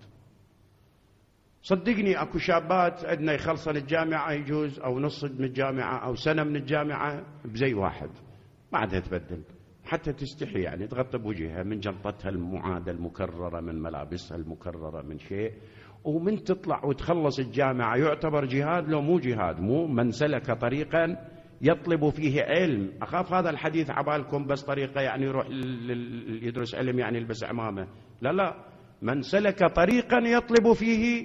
صدقني أكو شابات عندنا يخلصن الجامعة يجوز أو نص من الجامعة أو سنة من الجامعة بزي واحد، ما عادها تبدل، حتى تستحي يعني تغطي بوجهها من جنطتها المعادة المكررة، من ملابسها المكررة، من شيء. ومن تطلع وتخلص الجامعة يعتبر جهاد لو مو جهاد، مو من سلك طريقا يطلب فيه علم. أخاف هذا الحديث عبالكم بس طريقة يعني يروح يدرس علم يعني يلبس عمامة، لا لا، من سلك طريقا يطلب فيه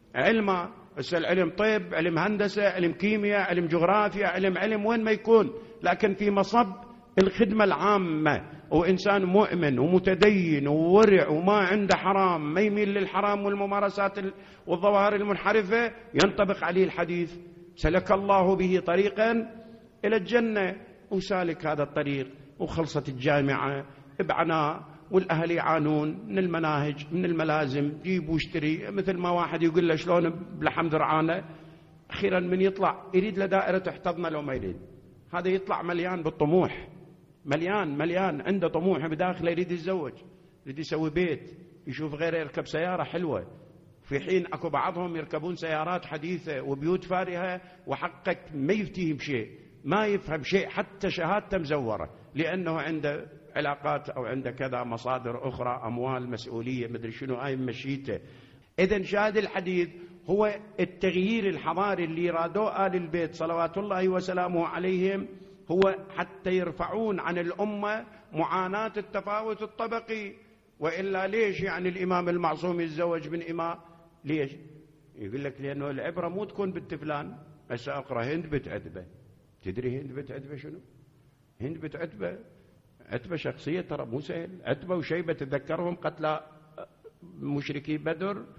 علما. بس العلم طب، علم هندسة، علم كيمياء، علم جغرافيا، علم علم وين ما يكون، لكن في مصب الخدمة العامة، وإنسان مؤمن ومتدين وورع وما عنده حرام، ما يميل للحرام والممارسات والظواهر المنحرفة، ينطبق عليه الحديث سلك الله به طريقا إلى الجنة. وسالك هذا الطريق وخلصت الجامعة بعناء، والأهل يعانون من المناهج من الملازم، جيب واشتري، مثل ما واحد يقول له شلون بلحم درعانة. أخيرا من يطلع يريد لدائرة تحتضنه لو ما يريد، هذا يطلع مليان بالطموح، مليان مليان عنده طموح بداخله، يريد يتزوج، يريد يسوي بيت، يشوف غيره يركب سيارة حلوة، في حين أكو بعضهم يركبون سيارات حديثة وبيوت فارهة، وحقك ما يفتيهم شيء، ما يفهم شيء، حتى شهادته مزورة، لأنه عنده علاقات أو عنده كذا مصادر أخرى، أموال، مسؤولية، مدري شنو، آي مشيته. إذن شاهد الحديث هو التغيير الحضاري اللي يرادوه آل البيت صلوات الله وسلامه عليهم، هو حتى يرفعون عن الأمة معاناة التفاوت الطبقي. وإلا ليش يعني الإمام المعصوم يتزوج من إمام؟ ليش؟ يقول لك لأنه العبرة مو تكون بالتفلان. هسه أقرأ هند بنت عتبة، تدري هند بنت عتبة شنو؟ هند بنت عتبة، عتبة شخصية ترى مو سهل، عتبة وشيبة تذكرهم قتلى مشركي بدر،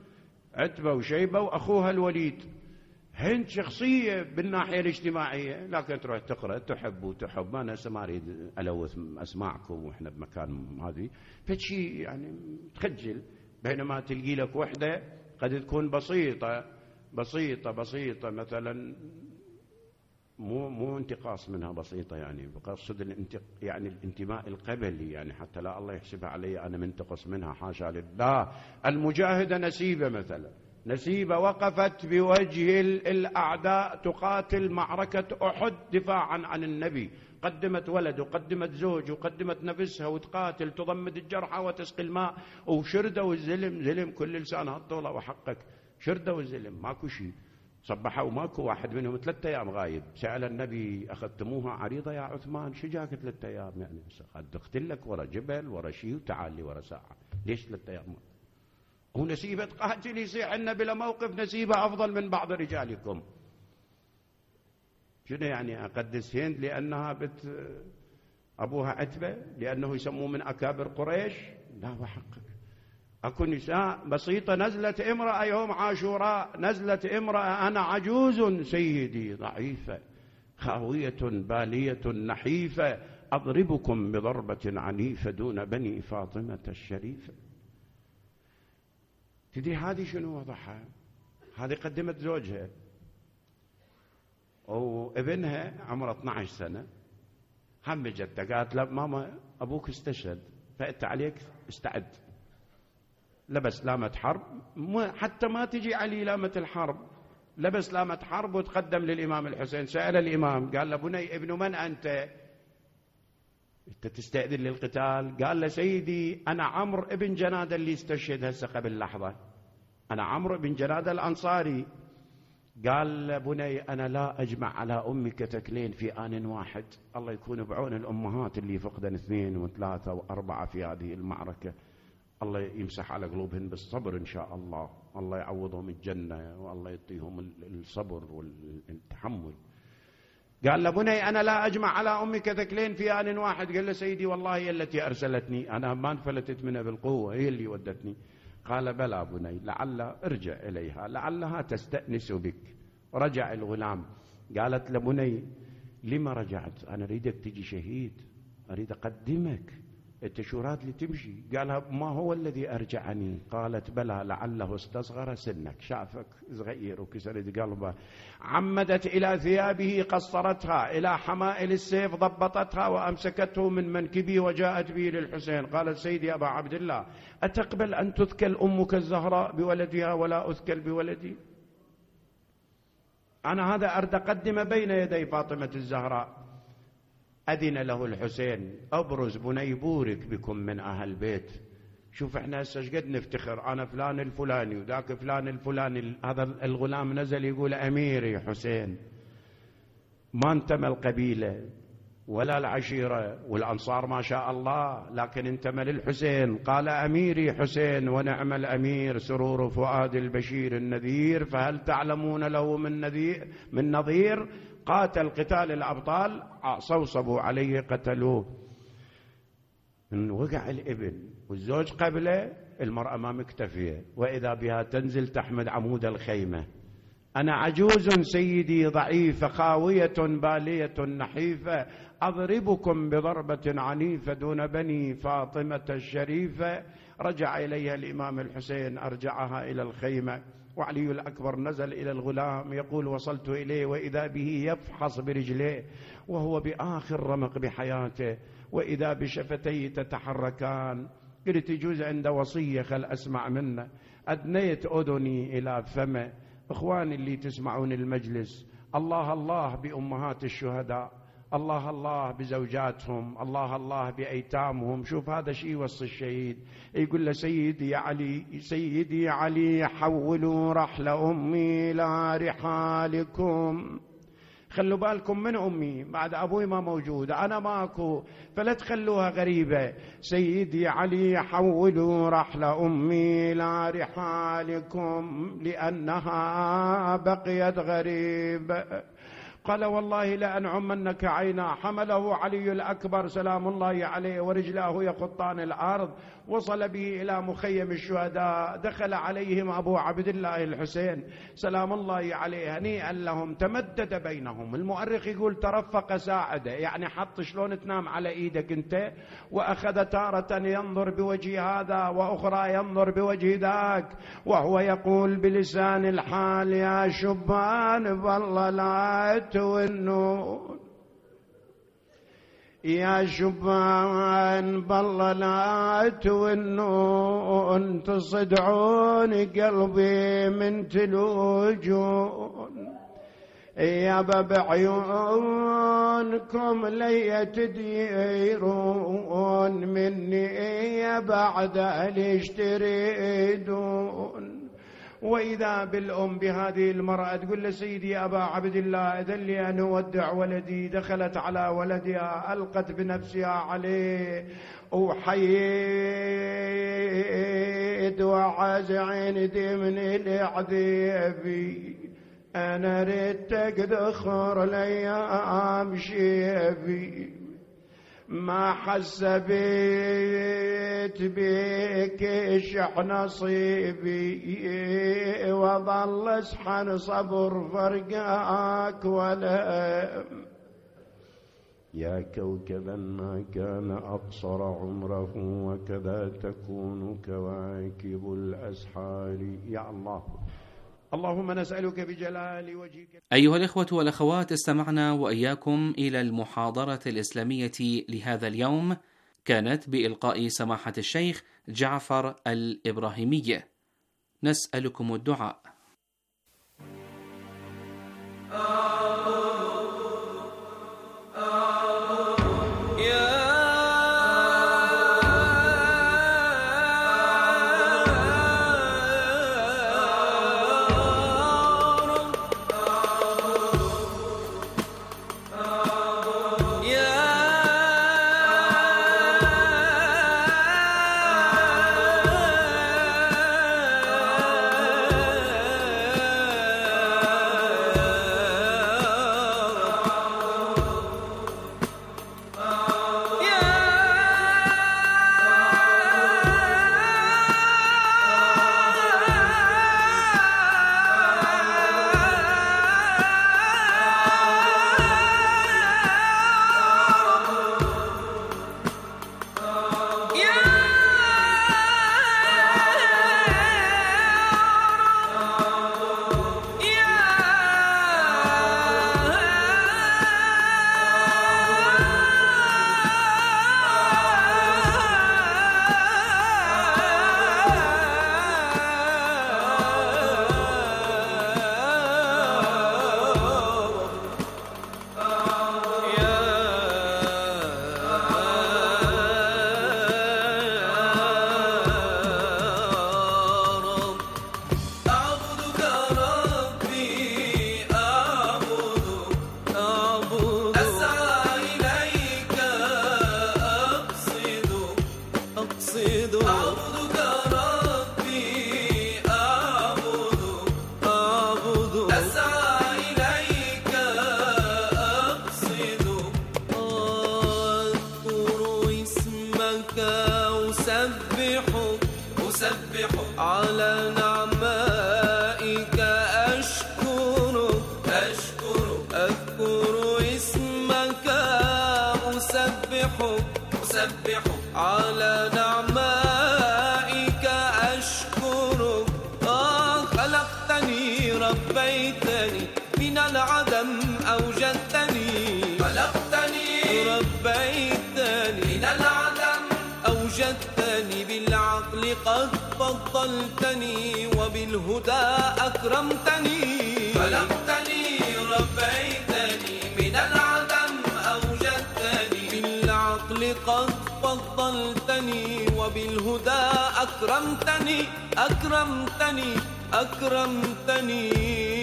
عتبة وشيبة وأخوها الوليد. هند شخصية بالناحية الاجتماعية، لكن تروح تقرأ تحب وتحب. ما أنا ما أريد ألوث أسماعكم وإحنا بمكان هذه فشي يعني تخجل، بينما تلقي لك وحدة قد تكون بسيطة بسيطة بسيطة مثلا، مو مو انتقاص منها بسيطة يعني، بقصد الانتق يعني الانتماء القبلي يعني، حتى لا الله يحسبها علي أنا منتقص منها، حاشا لله. المجاهدة نسيبة مثلا، نسيبة وقفت بوجه الأعداء تقاتل معركة أحد دفاعا عن النبي، قدمت ولد وقدمت زوج وقدمت نفسها وتقاتل، تضمد الجرحى وتسقي الماء، وشردة والزلم زلم كل لسانها الطولة وحقك، شردة والزلم ماكو شيء، صبحوا ماكو واحد منهم ثلاثة أيام غايب. سأل النبي أخذتموها عريضة يا عثمان؟ شجاك ثلاثة أيام يعني؟ قد اختلك ورا جبل ورا شيء وتعال لي ورا ساعة، ليش ثلاثة أيام؟ هو نسيبة قاتل يصيح عنا بلا موقف، نسيبة أفضل من بعض رجالكم. شنو يعني أقدس هند لأنها بت أبوها عتبة، لأنه يسموه من أكابر قريش؟ لا وحقك. أكو نساء بسيطة، نزلت امرأة يوم عاشوراء، نزلت امرأة أنا عجوز سيدي ضعيفة خاوية بالية نحيفة أضربكم بضربة عنيفة دون بني فاطمة الشريفة. تدري هذه شنو وضعها؟ هذه قدمت زوجها وابنها عمره اثني عشر سنة، هم جدته قالت له ماما أبوك استشهد، فأنت عليك استعد. لبس لامة حرب، حتى ما تجي علي لامة الحرب، لبس لامة حرب وتقدم للإمام الحسين. سأل الإمام قال له بني ابن من أنت؟ أنت تستأذن للقتال؟ قال له سيدي أنا عمرو ابن جنادة اللي استشهد هسه قبل لحظة، أنا عمرو ابن جنادة الأنصاري. قال بني أنا لا أجمع على أمك تكلين في آن واحد، الله يكون بعون الأمهات اللي فقدن اثنين وثلاثة وأربعة في هذه المعركة، الله يمسح على قلوبهم بالصبر إن شاء الله، الله يعوضهم الجنة والله يعطيهم الصبر والتحمل. قال له بني أنا لا أجمع على أمك ثكلين في آن واحد. قال له سيدي والله هي التي أرسلتني، أنا ما انفلتت منها بالقوة، هي اللي ودتني. قال بلى بني لعل ارجع إليها لعلها تستأنس بك. رجع الغلام. قالت له بني لما رجعت؟ أنا أريدك تجي شهيد، أريد أقدمك، أنت شو راد لي تمشي؟ قالها ما هو الذي أرجعني؟ قالت بلى لعله استصغر سنك، شافك صغير وكسرت قلبه. عمدت إلى ثيابه قصرتها، إلى حمائل السيف ضبطتها وأمسكته من منكبه وجاءت به للحسين. قالت سيدي أبا عبد الله أتقبل أن تثكل أمك الزهراء بولدها ولا أثكل بولدي؟ أنا هذا أرد أقدم بين يدي فاطمة الزهراء. أذن له الحسين أبرز بني بورك بكم من أهل بيت. شوف احنا هسه ايش قد نفتخر، أنا فلان الفلاني وذاك فلان الفلاني. هذا الغلام نزل يقول أميري حسين، ما انتمى القبيلة ولا العشيرة والأنصار ما شاء الله، لكن انتمى للحسين. قال أميري حسين ونعم الأمير سرور فؤاد البشير النذير، فهل تعلمون له من نذير من نظير؟ قاتل قتال الأبطال صوصبوا عليه قتلوه. من وقع الابن والزوج قبله، المرأة ما مكتفية، وإذا بها تنزل تحمد عمود الخيمة. أنا عجوز سيدي ضعيفة خاوية بالية نحيفة أضربكم بضربة عنيفة دون بني فاطمة الشريفة. رجع إليها الإمام الحسين أرجعها إلى الخيمة، وعلي الأكبر نزل إلى الغلام يقول وصلت إليه وإذا به يفحص برجليه وهو بآخر رمق بحياته، وإذا بشفتيه تتحركان. قلت يجوز عند وصية خل أسمع منه. أدنيت أذني إلى فمه. إخواني اللي تسمعون المجلس، الله الله بأمهات الشهداء، الله الله بزوجاتهم، الله الله بأيتامهم. شوف هذا شيء وصي الشهيد، يقول له سيدي علي سيدي علي حولوا رحل أمي إلى رحالكم. خلوا بالكم من أمي، بعد أبوي ما موجود، أنا ماكو، فلا تخلوها غريبة. سيدي علي حولوا رحل أمي إلى رحالكم لأنها بقيت غريبة. قال والله لأنعمنك عينا. حمله علي الأكبر سلام الله عليه ورجلاه يخطان الأرض، وصل به إلى مخيم الشهداء، دخل عليهم أبو عبد الله الحسين سلام الله عليه هنيئا لهم، تمدد بينهم. المؤرخ يقول ترفق ساعده، يعني حط شلون تنام على إيدك أنت، وأخذ تارة ينظر بوجه هذا وأخرى ينظر بوجه ذاك، وهو يقول بلسان الحال يا شبان بالله لا تونون، يا شبان بالله لا تونون، تصدعون قلبي من تلوجون، يا باب عيونكم لي تديرون مني يا بعد ليش تريدون. وإذا بالأم بهذه المرأة تقول لسيدي أبا عبد الله إذن لي أن أودع ولدي. دخلت على ولدها، ألقت بنفسها عليه، وحيد وعز عندي من العذيبي، أنا ريتك دخر الأيام شيبي، ما حسبت بك شح نصيبي، وظل اسحن صبر فرقاك ولا يا كوكبا ما كان أقصر عمره، وكذا تكون كواكب الأسحار. يا الله، اللهم نسألك بجلال وجهك. أيها الإخوة والأخوات، استمعنا وإياكم إلى المحاضرة الإسلامية لهذا اليوم، كانت بإلقاء سماحة الشيخ جعفر الإبراهيمي. نسألكم الدعاء. على نعمائك أشكرك أشكرك أذكر اسمك أسبحك أسبحك على نعمائك أشكرك. آه خلقتني ربيتني من العدم أوجدتني خلقتني ربيتني من العدم أوجدتني بالعقل قد فضلتني وبالهدى أكرمتني خلقتني ربيتني من العدم أوجدتني بالعقل قد فضلتني وبالهدى أكرمتني أكرمتني أكرمتني